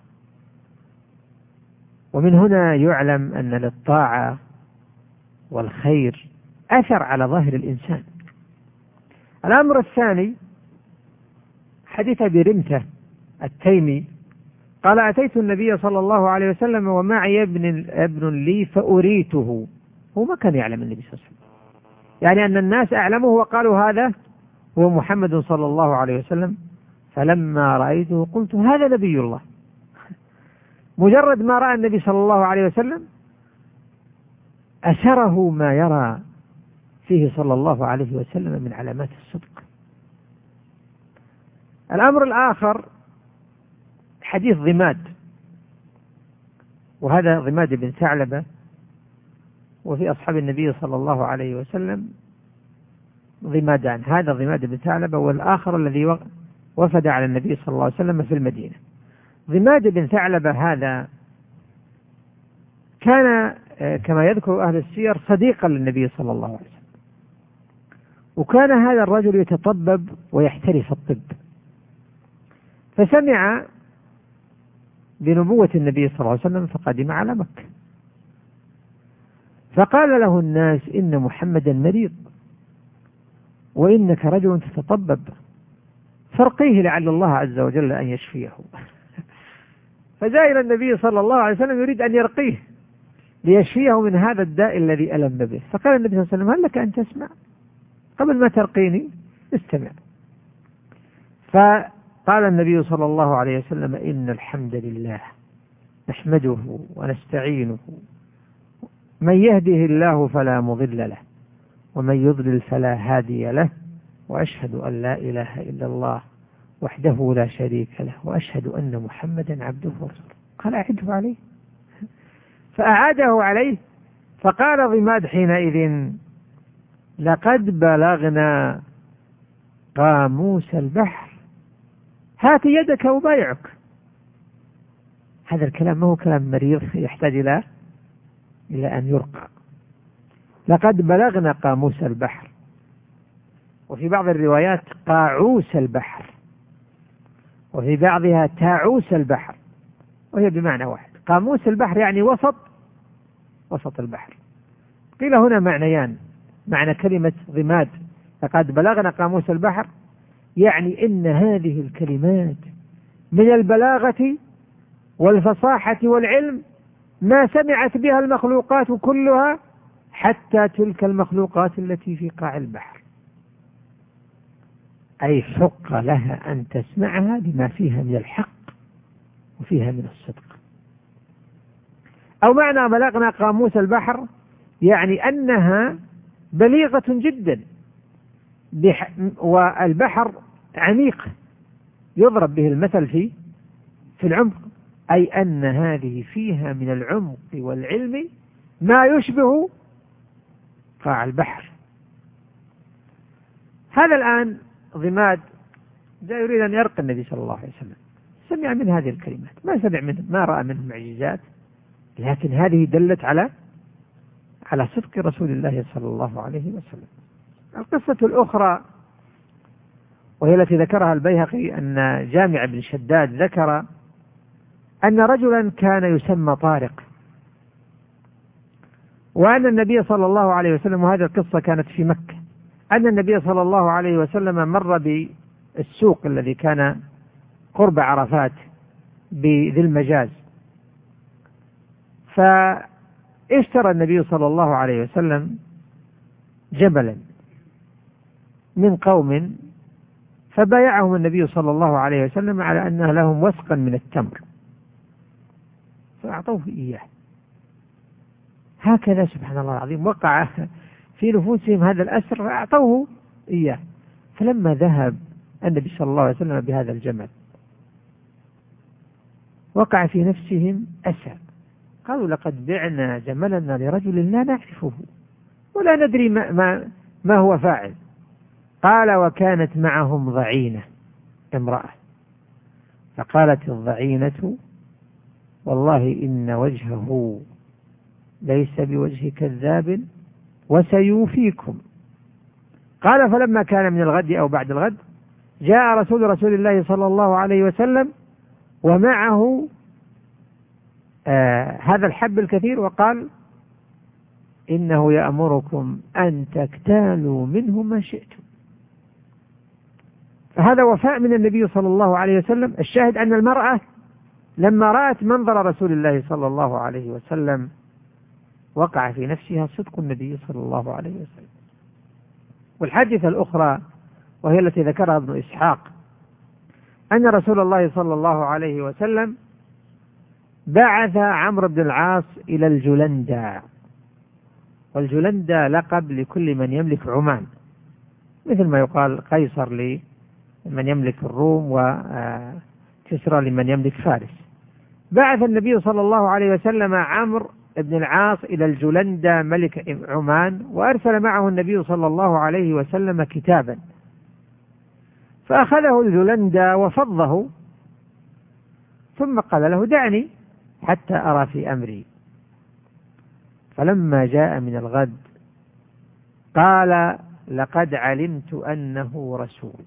ومن هنا يعلم أن للطاعة والخير أثر على ظاهر الإنسان. الأمر الثاني حديث برمته التيمي قال: أتيت النبي صلى الله عليه وسلم ومعي ابن, ابن لي فأريته. هو ما كان يعلم النبي صلى الله عليه وسلم، يعني أن الناس أعلمه وقالوا هذا هو محمد صلى الله عليه وسلم، فلما رأيته قلت هذا نبي الله. مجرد ما رأى النبي صلى الله عليه وسلم أسره ما يرى فيه صلى الله عليه وسلم من علامات الصدق. الأمر الآخر حديث ضماد، وهذا ضماد بن ثعلبة، وفي أصحاب النبي صلى الله عليه وسلم ضمادان، هذا ضماد بن ثعلبة والآخر الذي وفد على النبي صلى الله عليه وسلم في المدينة. ضماد بن ثعلبة هذا كان كما يذكر أهل السير صديقا للنبي صلى الله عليه وسلم، وكان هذا الرجل يتطبب ويحترف الطب، فسمع بنبوة النبي صلى الله عليه وسلم فقدم على مكة، فقال له الناس إن محمدا مريض وإنك رجل تتطبب، فارقيه لعل الله عز وجل أن يشفيه. فجاء إلى النبي صلى الله عليه وسلم يريد أن يرقيه ليشفيه من هذا الداء الذي ألم به، فقال النبي صلى الله عليه وسلم هل لك أن تسمع قبل ما ترقيني؟ استمع. فقال النبي صلى الله عليه وسلم إن الحمد لله نحمده ونستعينه، من يهده الله فلا مضل له ومن يضلل فلا هادي له، وأشهد أن لا إله إلا الله وحده لا شريك له، وأشهد أن محمدا عبده ورسوله. قال أعده عليه، فأعاده عليه. فقال ضماد حينئذ لقد بلغنا قاموس البحر، هات يدك أبايعك. هذا الكلام ما هو كلام مريض يحتاج إلى إلى أن يرقى. لقد بلغنا قاموس البحر، وفي بعض الروايات قاعوس البحر، وفي بعضها تاعوس البحر، وهي بمعنى واحد. قاموس البحر يعني وسط وسط البحر. قيل هنا معنيان، معنى كلمة ضماد لقد بلغنا قاموس البحر يعني إن هذه الكلمات من البلاغة والفصاحة والعلم ما سمعت بها المخلوقات كلها حتى تلك المخلوقات التي في قاع البحر، أي حق لها أن تسمعها بما فيها من الحق وفيها من الصدق. أو معنى بلغنا قاموس البحر يعني أنها بليغة جدا، والبحر عميق يضرب به المثل في في العمق، أي أن هذه فيها من العمق والعلم ما يشبه قاع البحر. هذا الآن ضماد جاء يريد أن يرقى النبي صلى الله عليه وسلم، سمع من هذه الكلمات، ما سمع منه، ما رأى منه معجزات، لكن هذه دلت على على صدق رسول الله صلى الله عليه وسلم. القصة الأخرى وهي التي ذكرها البيهقي أن جامع بن شداد ذكر أن رجلا كان يسمى طارق، وأن النبي صلى الله عليه وسلم، وهذه القصة كانت في مكة، أن النبي صلى الله عليه وسلم مر بالسوق الذي كان قرب عرفات بذي المجاز، فاشترى النبي صلى الله عليه وسلم جبلا من قوم، فبايعهم النبي صلى الله عليه وسلم على أن لهم وسقا من التمر، فأعطوه إياه. هكذا سبحان الله العظيم وقع في نفوسهم هذا الأسر فأعطوه إياه. فلما ذهب النبي صلى الله عليه وسلم بهذا الجمل وقع في نفسهم أسى، قالوا لقد بعنا جملنا لرجل لا نعرفه ولا ندري ما, ما, ما هو فاعل. قال وكانت معهم ضعينة امرأة، فقالت الضعينة والله إن وجهه ليس بوجه كذاب وسيوفيكم. قال فلما كان من الغد أو بعد الغد جاء رسول رسول الله صلى الله عليه وسلم ومعه آه هذا الحب الكثير، وقال إنه يأمركم أن تكتالوا منه ما شئتم. فهذا وفاء من النبي صلى الله عليه وسلم. الشاهد أن المرأة لما رأت منظر رسول الله صلى الله عليه وسلم وقع في نفسها صدق النبي صلى الله عليه وسلم. والحادثة الأخرى وهي التي ذكرها ابن إسحاق، أن رسول الله صلى الله عليه وسلم بعث عمرو بن العاص إلى الجلندة، والجلندة لقب لكل من يملك عمان، مثل ما يقال قيصر لمن يملك الروم وكسرى لمن يملك فارس. بعث النبي صلى الله عليه وسلم عمرو بن العاص إلى الجلندة ملك عمان، وأرسل معه النبي صلى الله عليه وسلم كتابا، فأخذه الجلندة وفضه، ثم قال له دعني حتى أرى في أمري. فلما جاء من الغد قال لقد علمت أنه رسول،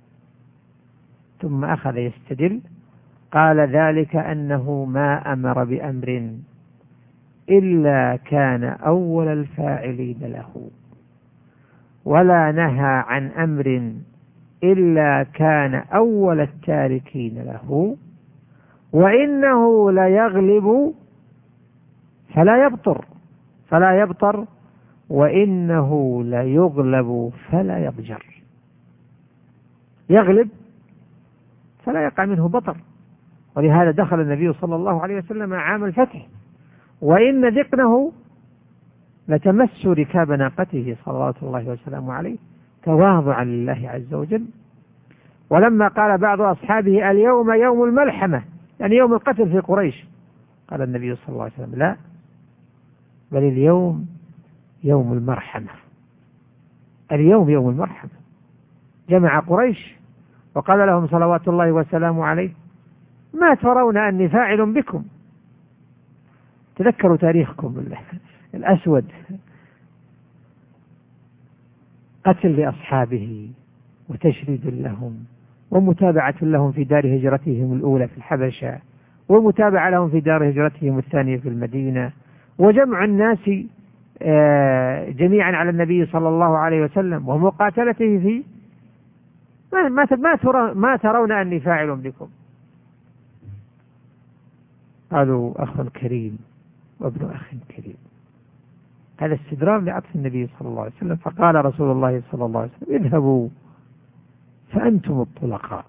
ثم أخذ يستدل، قال ذلك أنه ما أمر بأمر إلا كان أول الفاعلين له، ولا نهى عن أمر إلا كان أول التاركين له، وإنه ليغلب فلا يبطر فلا يبطر وإنه ليغلب فلا يضجر. يغلب فلا يقع منه بطر، ولهذا دخل النبي صلى الله عليه وسلم عام الفتح وإن ذقنه لتمس ركاب ناقته صلوات الله وسلامه عليه تواضعا لله عز وجل. ولما قال بعض أصحابه اليوم يوم الملحمة، يعني يوم القتل في قريش، قال النبي صلى الله عليه وسلم لا، بل اليوم يوم المرحمة، اليوم يوم المرحمة. جمع قريش وقال لهم صلوات الله وسلامه عليه ما ترون أني فاعل بكم؟ تذكروا تاريخكم الأسود، قتل لأصحابه وتشريد لهم ومتابعة لهم في دار هجرتهم الأولى في الحبشة، ومتابعة لهم في دار هجرتهم الثانية في المدينة، وجمع الناس جميعا على النبي صلى الله عليه وسلم ومقاتلته في ما ما ما ترون أني فاعل بكم؟ قالوا أخ كريم وابن أخ كريم. هذا استدرام لعطف النبي صلى الله عليه وسلم. فقال رسول الله صلى الله عليه وسلم اذهبوا فأنتم الطلقاء،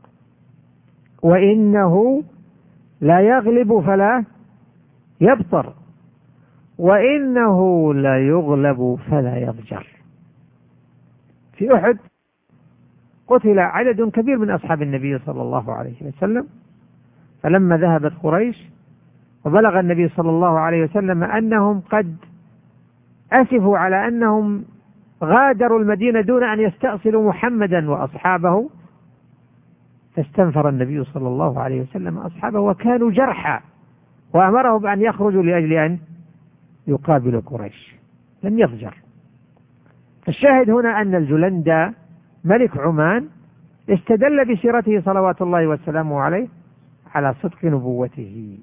وإنه لا يغلب فلا يبطر، وإنه لا يغلب فلا يضجر. في أحد قتل عدد كبير من أصحاب النبي صلى الله عليه وسلم، فلما ذهبت قريش وبلغ النبي صلى الله عليه وسلم أنهم قد أسفوا على أنهم غادروا المدينة دون أن يستأصلوا محمدا وأصحابه، فاستنفر النبي صلى الله عليه وسلم أصحابه وكانوا جرحى، وأمرهم أن يخرجوا لأجل أن يقابلوا قريش، لم يضجر. فالشاهد هنا أن الجلندة ملك عمان استدل بسيرته صلوات الله وسلامه عليه على صدق نبوته.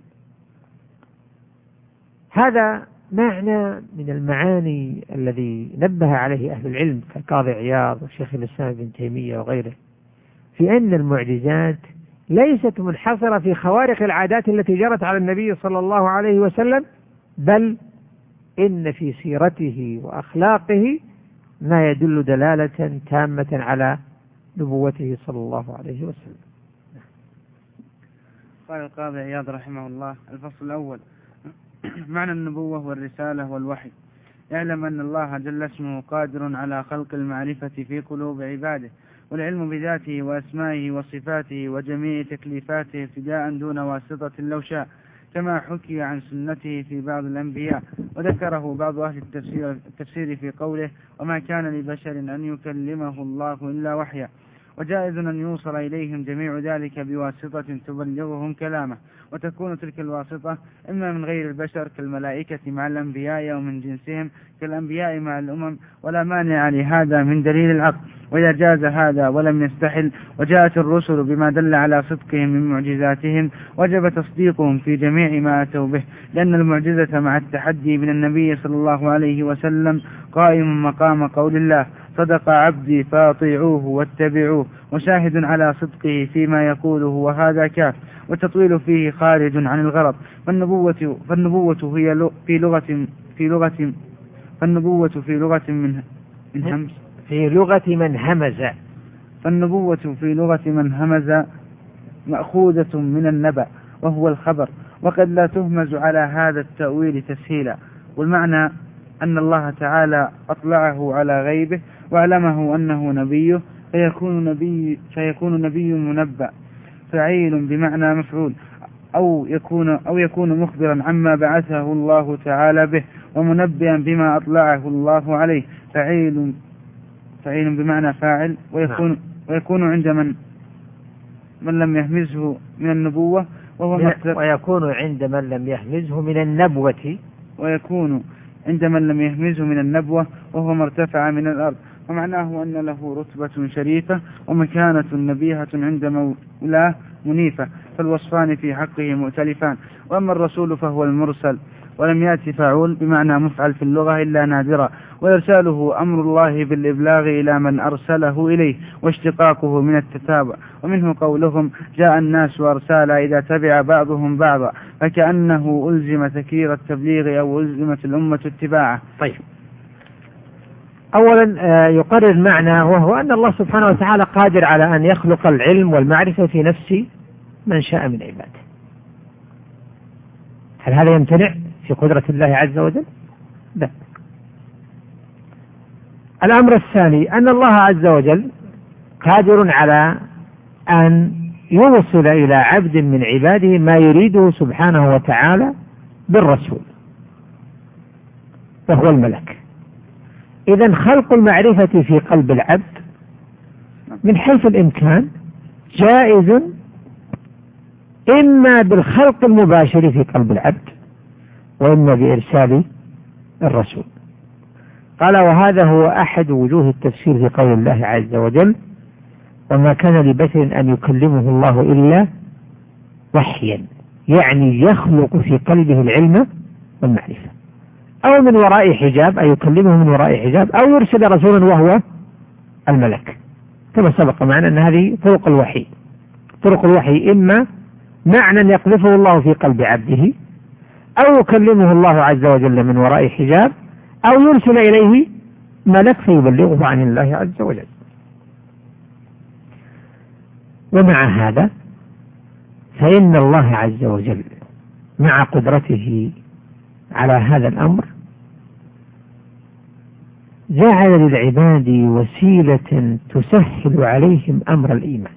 هذا معنى من المعاني الذي نبه عليه أهل العلم كالقاضي عياض وشيخ الإسلام ابن تيمية وغيره، في أن المعجزات ليست منحصرة في خوارق العادات التي جرت على النبي صلى الله عليه وسلم، بل إن في سيرته وأخلاقه ما يدل دلالة تامة على نبوته صلى الله عليه وسلم. قال القاضي عياض رحمه الله: الفصل الأول: معنى النبوة والرسالة والوحي. اعلم أن الله جل اسمه قادر على خلق المعرفة في قلوب عباده، والعلم بذاته وأسمائه وصفاته وجميع تكليفاته ابتداء دون واسطة لو شاء، كما حكي عن سنته في بعض الأنبياء، وذكره بعض أهل التفسير, التفسير في قوله: وما كان لبشر أن يكلمه الله إلا وحيا. وجائز أن يوصل إليهم جميع ذلك بواسطة تبلغهم كلامه، وتكون تلك الواسطة إما من غير البشر كالملائكة مع الأنبياء، أو من جنسهم كالأنبياء مع الأمم، ولا مانع لهذا من دليل العقل. وإذا جاز هذا ولم يستحل وجاءت الرسل بما دل على صدقهم من معجزاتهم، وجب تصديقهم في جميع ما أتوا به، لأن المعجزة مع التحدي من النبي صلى الله عليه وسلم قائم مقام قول الله: صدق عبدي فاطيعوه واتبعوه. وشاهد على صدقه فيما يقوله، وهذا كاف، والتطويل فيه خارج عن الغرض. فالنبوة فالنبوة هي في لغة في لغة فالنبوة في لغة من من همز في لغة من همز فالنبوة في لغة من همز مأخوذة من النبأ وهو الخبر، وقد لا تهمز على هذا التأويل تسهيلا، والمعنى أن الله تعالى أطلعه على غيبه وعلمه أنه نبيه فيكون نبي, فيكون نبي منبأ فعيل بمعنى مفعول، أو يكون, أو يكون مخبرا عما بعثه الله تعالى به، ومنبئا بما أطلعه الله عليه فعيل, فعيل بمعنى فاعل، ويكون, ويكون عند من من لم يهمزه من النبوة وهو ويكون عند من لم يهمزه من النبوة ويكون عند من لم يهمزه من النبوة وهو ما ارتفع من الأرض، ومعناه أن له رتبة شريفة ومكانة نبيهة عند مولاه منيفة، فالوصفان في حقه مؤتلفان. وأما الرسول فهو المرسل، ولم يأتي فاعول بمعنى مفعل في اللغة إلا نادرا، وإرساله أمر الله بالإبلاغ إلى من أرسله إليه، واشتقاقه من التتابع، ومنه قولهم جاء الناس وأرسالا إذا تبع بعضهم بعضا، فكأنه ألزم تكرير التبليغ أو ألزمت الأمة اتباعه. طيب، أولا يقرر معنى، وهو أن الله سبحانه وتعالى قادر على أن يخلق العلم والمعرفة في نفس من شاء من عباده. هل هذا يمتنع في قدرة الله عز وجل؟ لا. الأمر الثاني أن الله عز وجل قادر على أن يوصل إلى عبد من عباده ما يريده سبحانه وتعالى بالرسول وهو الملك. إذن خلق المعرفة في قلب العبد من حيث الإمكان جائز، إما بالخلق المباشر في قلب العبد وإما بإرسال الرسول. قال وهذا هو أحد وجوه التفسير في قول الله عز وجل وما كان لبشر أن يكلمه الله إلا وحيا، يعني يخلق في قلبه العلم والمعرفة، أو من وراء حجاب أي يكلمه من وراء حجاب، أو يرسل رسولا وهو الملك، كما سبق معنا أن هذه طرق الوحي. طرق الوحي إما معنى يقذفه الله في قلب عبده، أو يكلمه الله عز وجل من وراء حجاب، أو يرسل إليه ملك فيبلغه عن الله عز وجل. ومع هذا فإن الله عز وجل مع قدرته على هذا الأمر جعل للعباد وسيلة تسهل عليهم أمر الإيمان،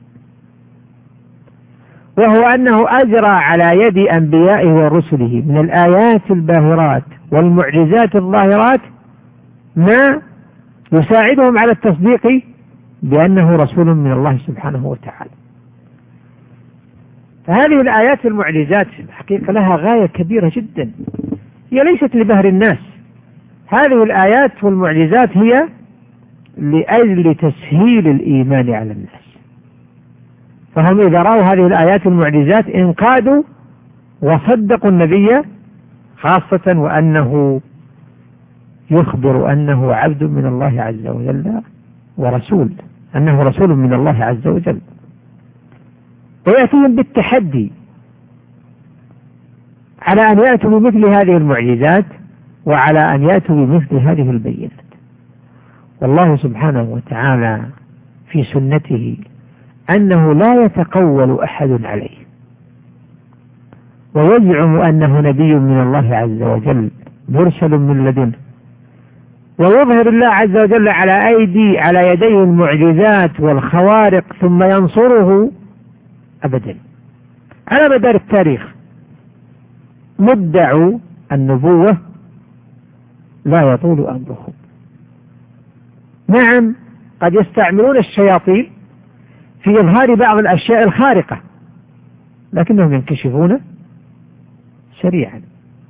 وهو أنه أجرى على يد أنبيائه ورسله من الآيات الباهرات والمعجزات الظاهرات ما يساعدهم على التصديق بأنه رسول من الله سبحانه وتعالى. فهذه الآيات المعجزات الحقيقة لها غاية كبيرة جدا، هي ليست لبهر الناس. هذه الآيات والمعجزات هي لأجل تسهيل الإيمان على الناس، فهم إذا رأوا هذه الآيات المعجزات انقادوا وصدقوا النبي، خاصة وأنه يخبر أنه عبد من الله عز وجل ورسول، أنه رسول من الله عز وجل، ويأتيهم بالتحدي على أن يأتوا بمثل هذه المعجزات وعلى أن يأتوا بمثل هذه البينات. والله سبحانه وتعالى في سنته أنه لا يتقول أحد عليه ويزعم أنه نبي من الله عز وجل مرسل من لدنه، ويظهر الله عز وجل على أيدي على يديه المعجزات والخوارق ثم ينصره أبدا. على مدار التاريخ مدعوا النبوة لا يطول أمرهم. نعم، قد يستعملون الشياطين في إظهار بعض الأشياء الخارقة، لكنهم ينكشفون سريعا،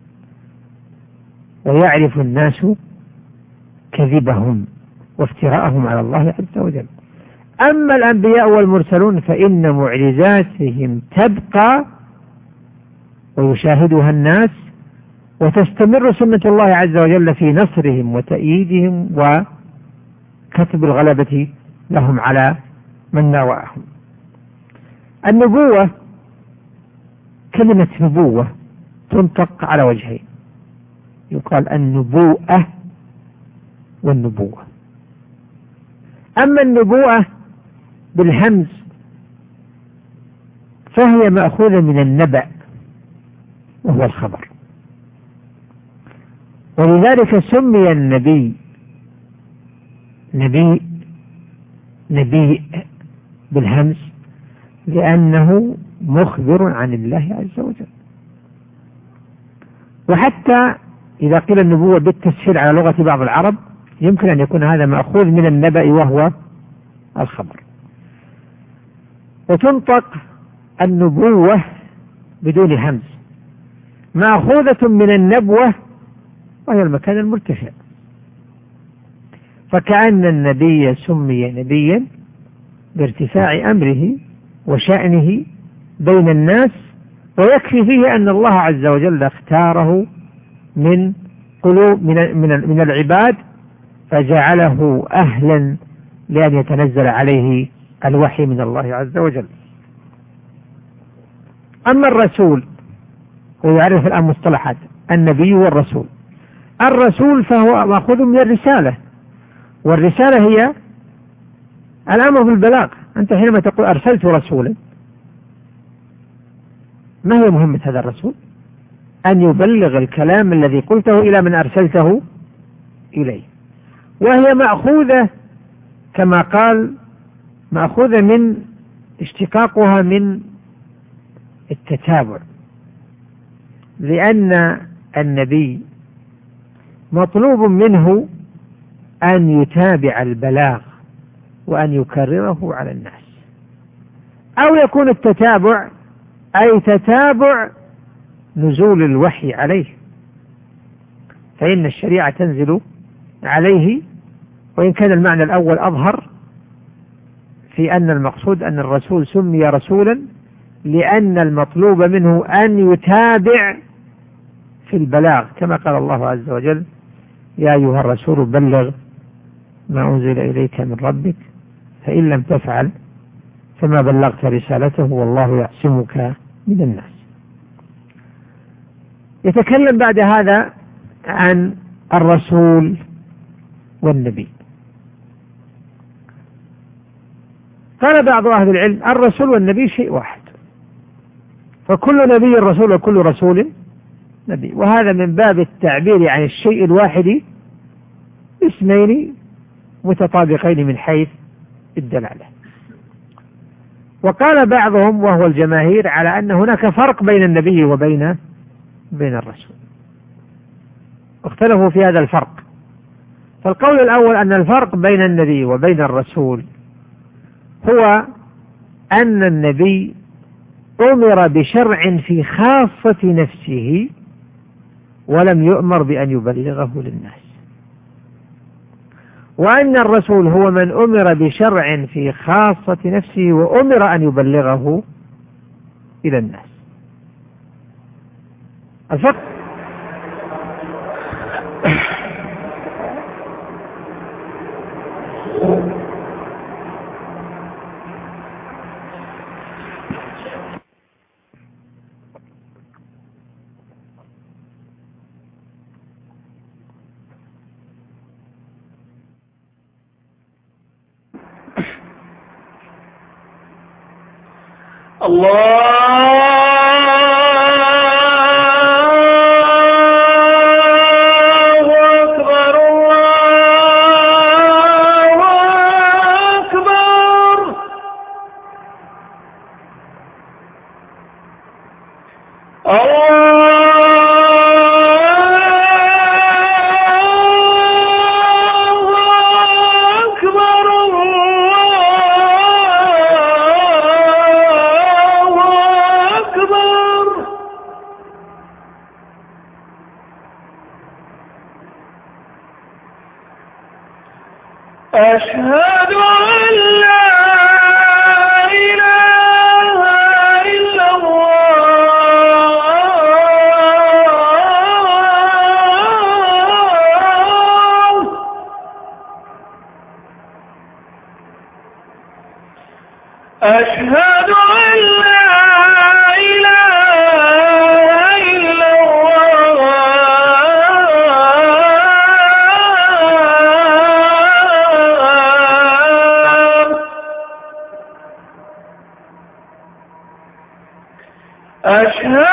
ويعرف الناس كذبهم وافتراءهم على الله عز وجل. أما الأنبياء والمرسلون فإن معجزاتهم تبقى ويشاهدها الناس، وتستمر سنة الله عز وجل في نصرهم وتأييدهم وكتب الغلبة لهم على من ناوأهم. النبوة، كلمة نبوة تنطق على وجهين، يقال النبوءة والنبوة. أما النبوءة بالهمز فهي مأخوذة من النبأ وهو الخبر، ولذلك سمي النبي نبي نبي بالهمز لأنه مخبر عن الله عز وجل. وحتى إذا قيل النبوة بالتسهيل على لغة بعض العرب يمكن أن يكون هذا مأخوذ من النبأ وهو الخبر. وتنطق النبوة بدون همز مأخوذة من النبوة وهي المكان المرتفع، فكأن النبي سمي نبيا بارتفاع أمره وشأنه بين الناس، ويكفي فيه أن الله عز وجل اختاره من قلوب من من من العباد فجعله أهلا لأن يتنزل عليه الوحي من الله عز وجل. أما الرسول هو يعرف الآن مصطلحات النبي والرسول. الرسول فهو مأخوذ من الرسالة، والرسالة هي الأمر بالبلاغ. أنت حينما تقول أرسلت رسولا، ما هي مهمة هذا الرسول؟ أن يبلغ الكلام الذي قلته إلى من أرسلته إليه، وهي مأخوذة كما قال مأخوذة من اشتقاقها من التتابع، لأن النبي مطلوب منه أن يتابع البلاغ وأن يكرره على الناس، أو يكون التتابع أي تتابع نزول الوحي عليه، فإن الشريعة تنزل عليه، وإن كان المعنى الأول أظهر في أن المقصود أن الرسول سمي رسولا لأن المطلوب منه أن يتابع في البلاغ، كما قال الله عز وجل: يا أيها الرسول بلغ ما أنزل إليك من ربك فإن لم تفعل فما بلغت رسالته والله يعصمك من الناس. يتكلم بعد هذا عن الرسول والنبي. قال بعض أهل العلم: الرسول والنبي شيء واحد، فكل نبي رسول وكل رسول نبي، وهذا من باب التعبير عن الشيء الواحد اسمين متطابقين من حيث الدلالة. وقال بعضهم وهو الجماهير على أن هناك فرق بين النبي وبين بين الرسول، اختلفوا في هذا الفرق. فالقول الأول أن الفرق بين النبي وبين الرسول هو أن النبي أمر بشرع في خاصة نفسه ولم يؤمر بأن يبلغه للناس، وأن الرسول هو من أمر بشرع في خاصة نفسه وأمر أن يبلغه إلى الناس. الفرق الله أشهد أن لا إله إلا الله أشهد أن لا إله إلا الله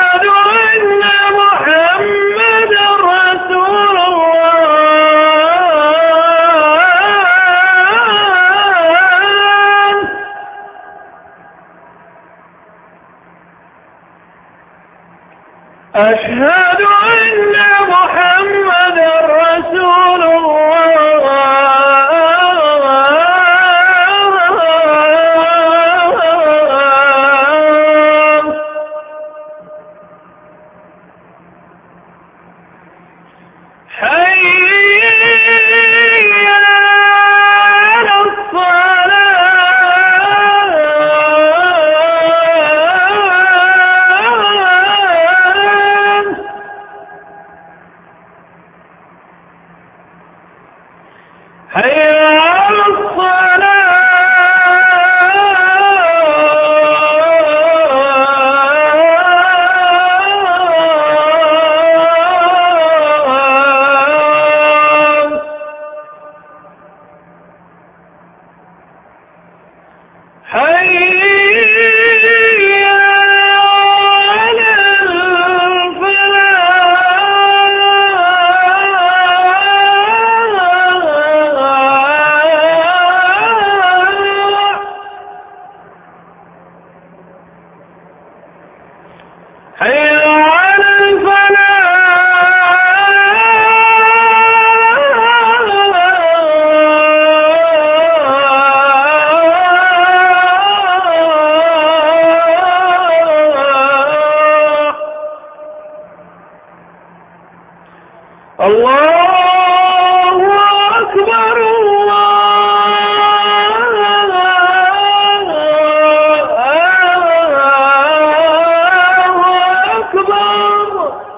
أشهد أن محمدا رسول الله. حي على الصلاة. حي على الصلاة. حي على الفلاح. حي على الفلاح. الله أكبر الله أكبر.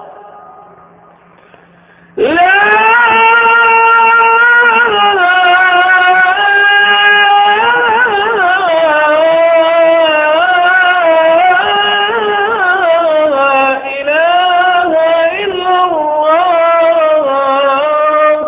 لا إله إلا الله.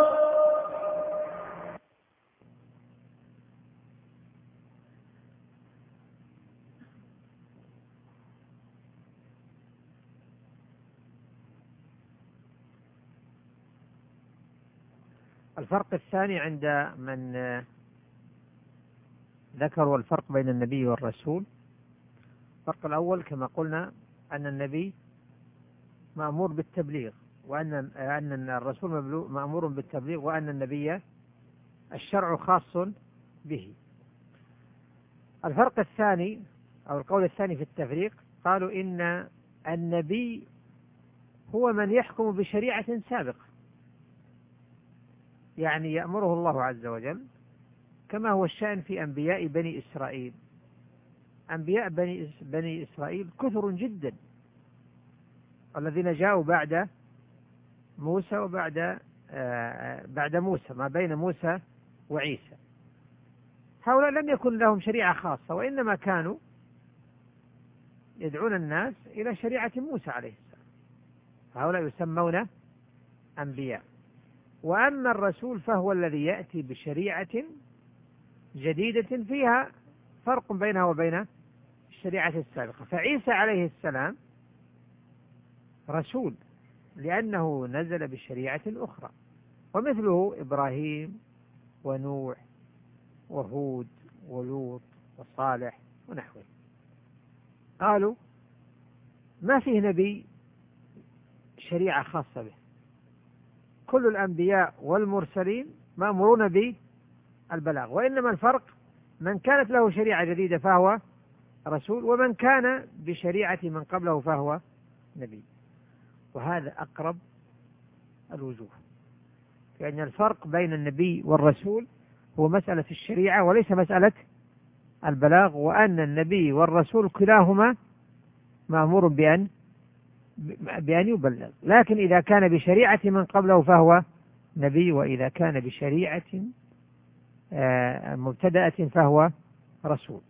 الفرق الثاني عند من ذكروا الفرق بين النبي والرسول. الفرق الأول كما قلنا أن النبي مأمور بالتبليغ، وأن أن الرسول مأمور بالتبليغ، وأن النبي الشرع خاص به. الفرق الثاني أو القول الثاني في التفريق، قالوا إن النبي هو من يحكم بشريعة سابقة، يعني يأمره الله عز وجل، كما هو الشأن في أنبياء بني إسرائيل. أنبياء بني بني إسرائيل كثر جدا، الذين جاءوا بعد موسى وبعد آه بعد موسى، ما بين موسى وعيسى. هؤلاء لم يكن لهم شريعة خاصة، وإنما كانوا يدعون الناس إلى شريعة موسى عليه السلام. هؤلاء يسمون أنبياء. وأما الرسول فهو الذي يأتي بشريعة جديدة فيها فرق بينها وبين الشريعة السابقة. فعيسى عليه السلام رسول لأنه نزل بشريعة أخرى، ومثله إبراهيم ونوح وهود ولوط وصالح ونحوه. قالوا ما فيه نبي شريعة خاصة به، كل الأنبياء والمرسلين مأمورون بالبلاغ، وإنما الفرق من كانت له شريعة جديدة فهو رسول، ومن كان بشريعة من قبله فهو نبي. وهذا أقرب الوجوه، لأن الفرق بين النبي والرسول هو مسألة الشريعة وليس مسألة البلاغ، وأن النبي والرسول كلاهما مأمور بأن بأن يبلغ، لكن إذا كان بشريعة من قبله فهو نبي، وإذا كان بشريعة مبتدأة فهو رسول.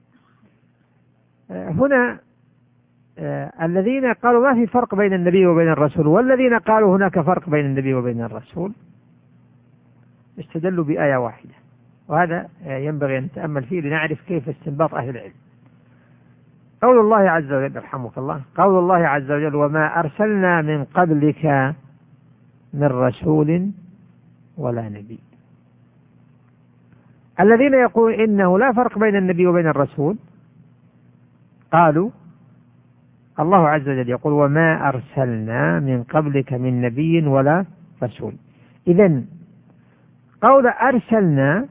هنا الذين قالوا ما في فرق بين النبي وبين الرسول، والذين قالوا هناك فرق بين النبي وبين الرسول، استدلوا بآية واحدة، وهذا ينبغي أن نتأمل فيه لنعرف كيف استنباط أهل العلم. قول الله عز وجل يرحمك الله، قول الله عز وجل: وما أرسلنا من قبلك من رسول ولا نبي. الذين يقولون إنه لا فرق بين النبي وبين الرسول قالوا الله عز وجل يقول: وما أرسلنا من قبلك من نبي ولا رسول. إذن قول أرسلنا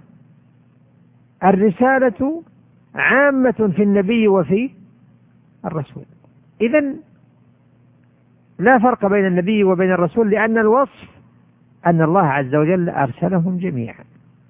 الرسالة عامة في النبي وفي الرسول، إذن لا فرق بين النبي وبين الرسول، لأن الوصف أن الله عز وجل أرسلهم جميعا.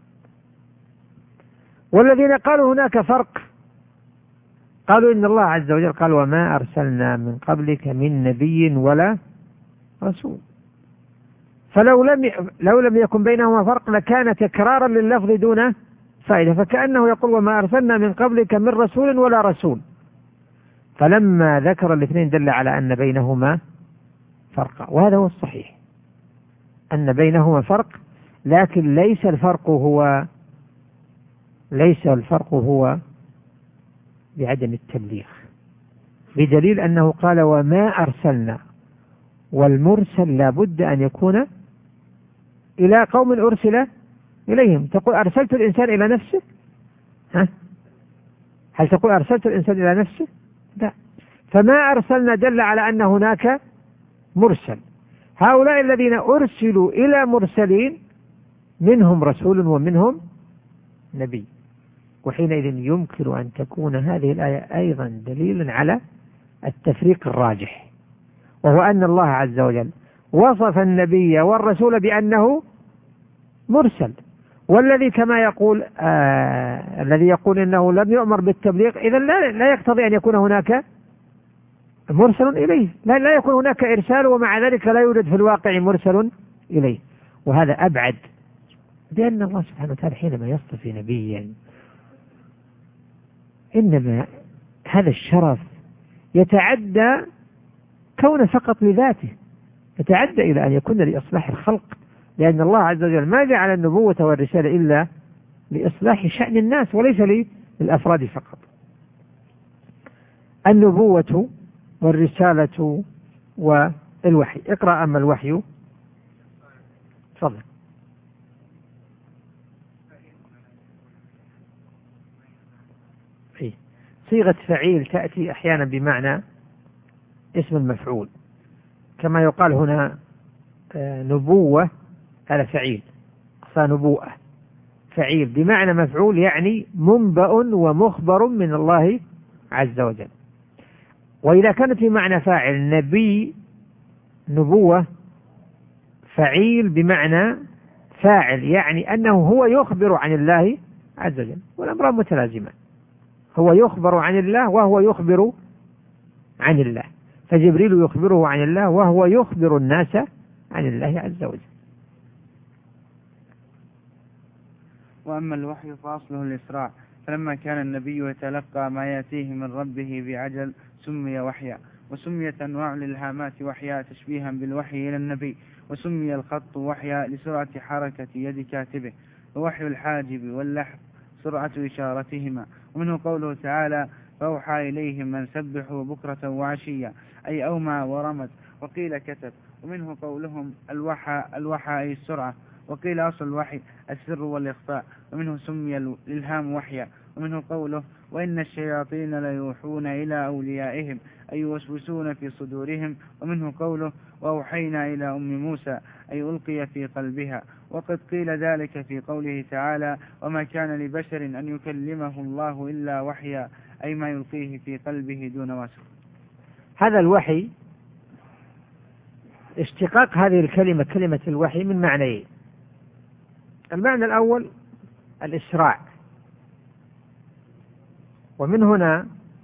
والذين قالوا هناك فرق قالوا إن الله عز وجل قال: وما أرسلنا من قبلك من نبي ولا رسول، فلو لم لو لم يكن بينهما فرق لكان تكرارا لللفظ دون فائدة، فكأنه يقول: وما أرسلنا من قبلك من رسول ولا رسول. فلما ذكر الاثنين دل على أن بينهما فرقا، وهذا هو الصحيح، أن بينهما فرق، لكن ليس الفرق هو ليس الفرق هو بعدم التبليغ، بدليل أنه قال: وما أرسلنا، والمرسل لا بد أن يكون إلى قوم أرسل إليهم. تقول أرسلت الإنسان إلى نفسه؟ ها؟ هل تقول أرسلت الإنسان إلى نفسه؟ لا. فما أرسلنا دل على أن هناك مرسل. هؤلاء الذين أرسلوا إلى مرسلين منهم رسول ومنهم نبي، وحينئذ يمكن أن تكون هذه الآية أيضا دليلا على التفريق الراجح، وهو أن الله عز وجل وصف النبي والرسول بأنه مرسل، والذي كما يقول آه الذي يقول إنه لم يؤمر بالتبليغ إذا لا, لا يقتضي أن يكون هناك مرسل إليه، لا, لا يكون هناك إرسال ومع ذلك لا يوجد في الواقع مرسل إليه، وهذا أبعد، لأن الله سبحانه وتعالى حينما يصطفي نبيا إنما هذا الشرف يتعدى كون فقط لذاته، يتعدى إلى أن يكون لإصلاح الخلق، لأن الله عز وجل ما جعل النبوة والرسالة إلا لإصلاح شأن الناس وليس للأفراد فقط. النبوة والرسالة والوحي. اقرأ. أما الوحي تفضل. صيغة فعيل تأتي أحيانا بمعنى اسم المفعول، كما يقال هنا نبوة، هذا فعيل، فنبوءة فعيل بمعنى مفعول، يعني منبأ ومخبر من الله عز وجل. وإذا كانت بمعنى فاعل نبي نبوة فعيل بمعنى فاعل، يعني أنه هو يخبر عن الله عز وجل، والأمر متلازمان، هو يخبر عن الله وهو يخبر عن الله، فجبريل يخبره عن الله وهو يخبر الناس عن الله عز وجل. وأما الوحي فأصله الإسراع، فلما كان النبي يتلقى ما يأتيه من ربه بعجل سمي وحيا، وسميت أنواع الإلهامات وحيا تشبيها بالوحي إلى النبي، وسمي الخط وحيا لسرعة حركة يد كاتبه، ووحي الحاجب واللحظ سرعة إشارتهما. ومنه قوله تعالى: فأوحى إليهم من سبحوا بكرة وعشيا، أي أومى ورمز، وقيل كتب. ومنه قولهم الوحى الوحى أي السرعة، وقيل أصل الوحي السر والإخفاء، ومنه سمي الإلهام وحيا. ومنه قوله: وإن الشياطين ليوحون إلى أوليائهم أي يوسوسون في صدورهم. ومنه قوله: وأوحينا إلى أم موسى أي ألقي في قلبها. وقد قيل ذلك في قوله تعالى: وما كان لبشر أن يكلمه الله إلا وحيا، أي ما يلقيه في قلبه دون وسط. هذا الوحي اشتقاق هذه الكلمة كلمة الوحي من معنيين. المعنى الأول الإسراع، ومن هنا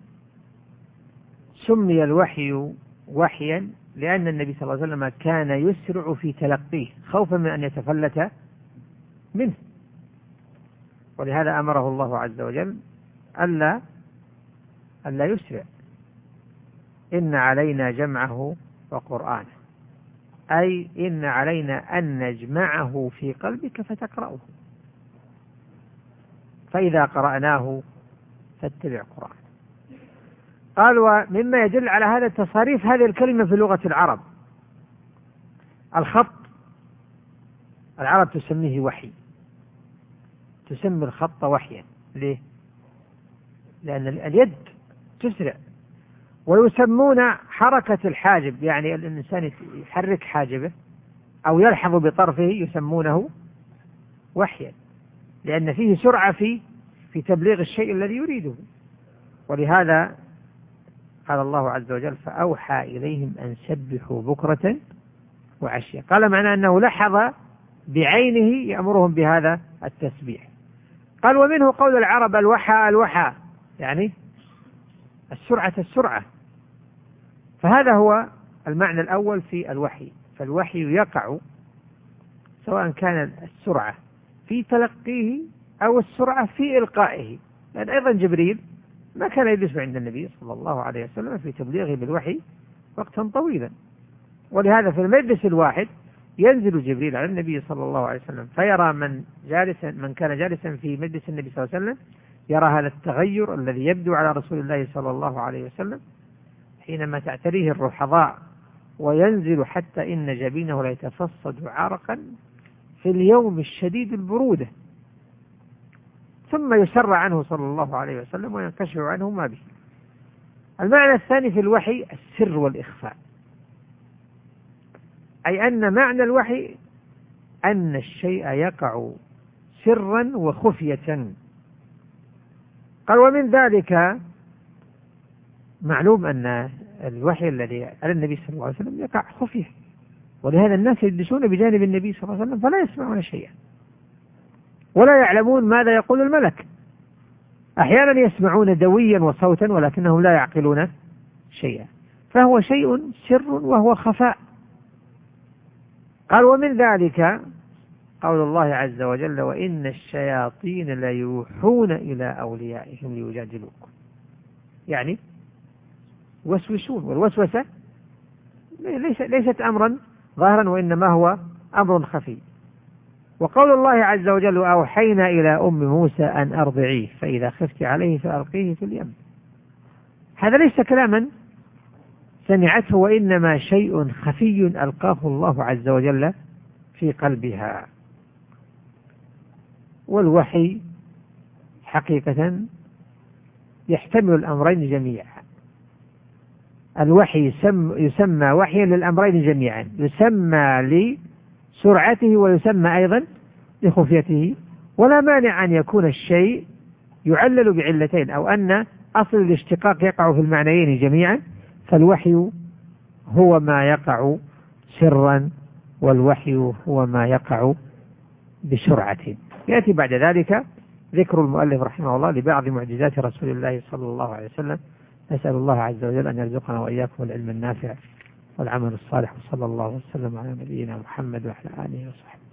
سمي الوحي وحيا لأن النبي صلى الله عليه وسلم كان يسرع في تلقيه خوفا من أن يتفلت منه، ولهذا أمره الله عز وجل ألا ألا يسرع. إن علينا جمعه وقرآنه، أي إن علينا أن نجمعه في قلبك فتقرأه، فإذا قرأناه فاتبع قرآنه. قال ومما يدل على هذا تصاريف هذه الكلمة في لغة العرب. الخط العرب تسميه وحي، تسمي الخط وحيا. ليه؟ لأن اليد تسرع. ويسمون حركة الحاجب، يعني الإنسان يحرك حاجبه أو يلحظ بطرفه، يسمونه وحيا، لأن فيه سرعة في في تبليغ الشيء الذي يريده. ولهذا قال الله عز وجل فأوحى إليهم أن سبحوا بكرة وعشية. قال معناه أنه لحظ بعينه يأمرهم بهذا التسبيح. قال ومنه قول العرب الوحى الوحى، يعني السرعة السرعة. فهذا هو المعنى الأول في الوحي. فالوحي يقع سواء كان السرعة في تلقيه أو السرعة في إلقائه، لأن أيضا جبريل ما كان يجلس عند النبي صلى الله عليه وسلم في تبليغه بالوحي وقتا طويلا. ولهذا في المجلس الواحد ينزل جبريل على النبي صلى الله عليه وسلم فيرى من جالسا من كان جالسا في مجلس النبي صلى الله عليه وسلم، يرى هذا التغير الذي يبدو على رسول الله صلى الله عليه وسلم حينما تعتريه الرحضاء، وينزل حتى إن جبينه ليتفصد عرقا في اليوم الشديد البرودة، ثم يسر عنه صلى الله عليه وسلم وينكشف عنه ما به. المعنى الثاني في الوحي السر والإخفاء، أي أن معنى الوحي أن الشيء يقع سرا وخفية. قال ومن ذلك معلوم أن الوحي الذي على النبي صلى الله عليه وسلم يقع خفية، ولهذا الناس يجلسون بجانب النبي صلى الله عليه وسلم فلا يسمعون شيئا ولا يعلمون ماذا يقول الملك. أحيانا يسمعون دويا وصوتا ولكنهم لا يعقلون شيئا، فهو شيء سر وهو خفاء. قال ومن ذلك قول الله عز وجل وإن الشياطين ليوحون إلى أوليائهم ليجادلوكم، يعني وسوسون. والوسوسة ليس ليست أمرا ظاهرا وإنما هو أمر خفي. وقول الله عز وجل أوحينا إلى أم موسى أن أرضعيه فإذا خفت عليه فألقيه في اليم، هذا ليس كلاما سمعته وإنما شيء خفي ألقاه الله عز وجل في قلبها. والوحي حقيقة يحتمل الأمرين جميعا. الوحي يسمى وحيا للأمرين جميعا، يسمى لسرعته ويسمى أيضا لخفيته. ولا مانع أن يكون الشيء يعلل بعلتين، أو أن أصل الاشتقاق يقع في المعنيين جميعا، فالوحي هو ما يقع سرا والوحي هو ما يقع بسرعة. يأتي بعد ذلك ذكر المؤلف رحمه الله لبعض معجزات رسول الله صلى الله عليه وسلم. نسأل الله عز وجل أن يرزقنا وإياكم العلم النافع والعمل الصالح، وصلى الله وسلم على نبينا محمد وعلى آله وصحبه.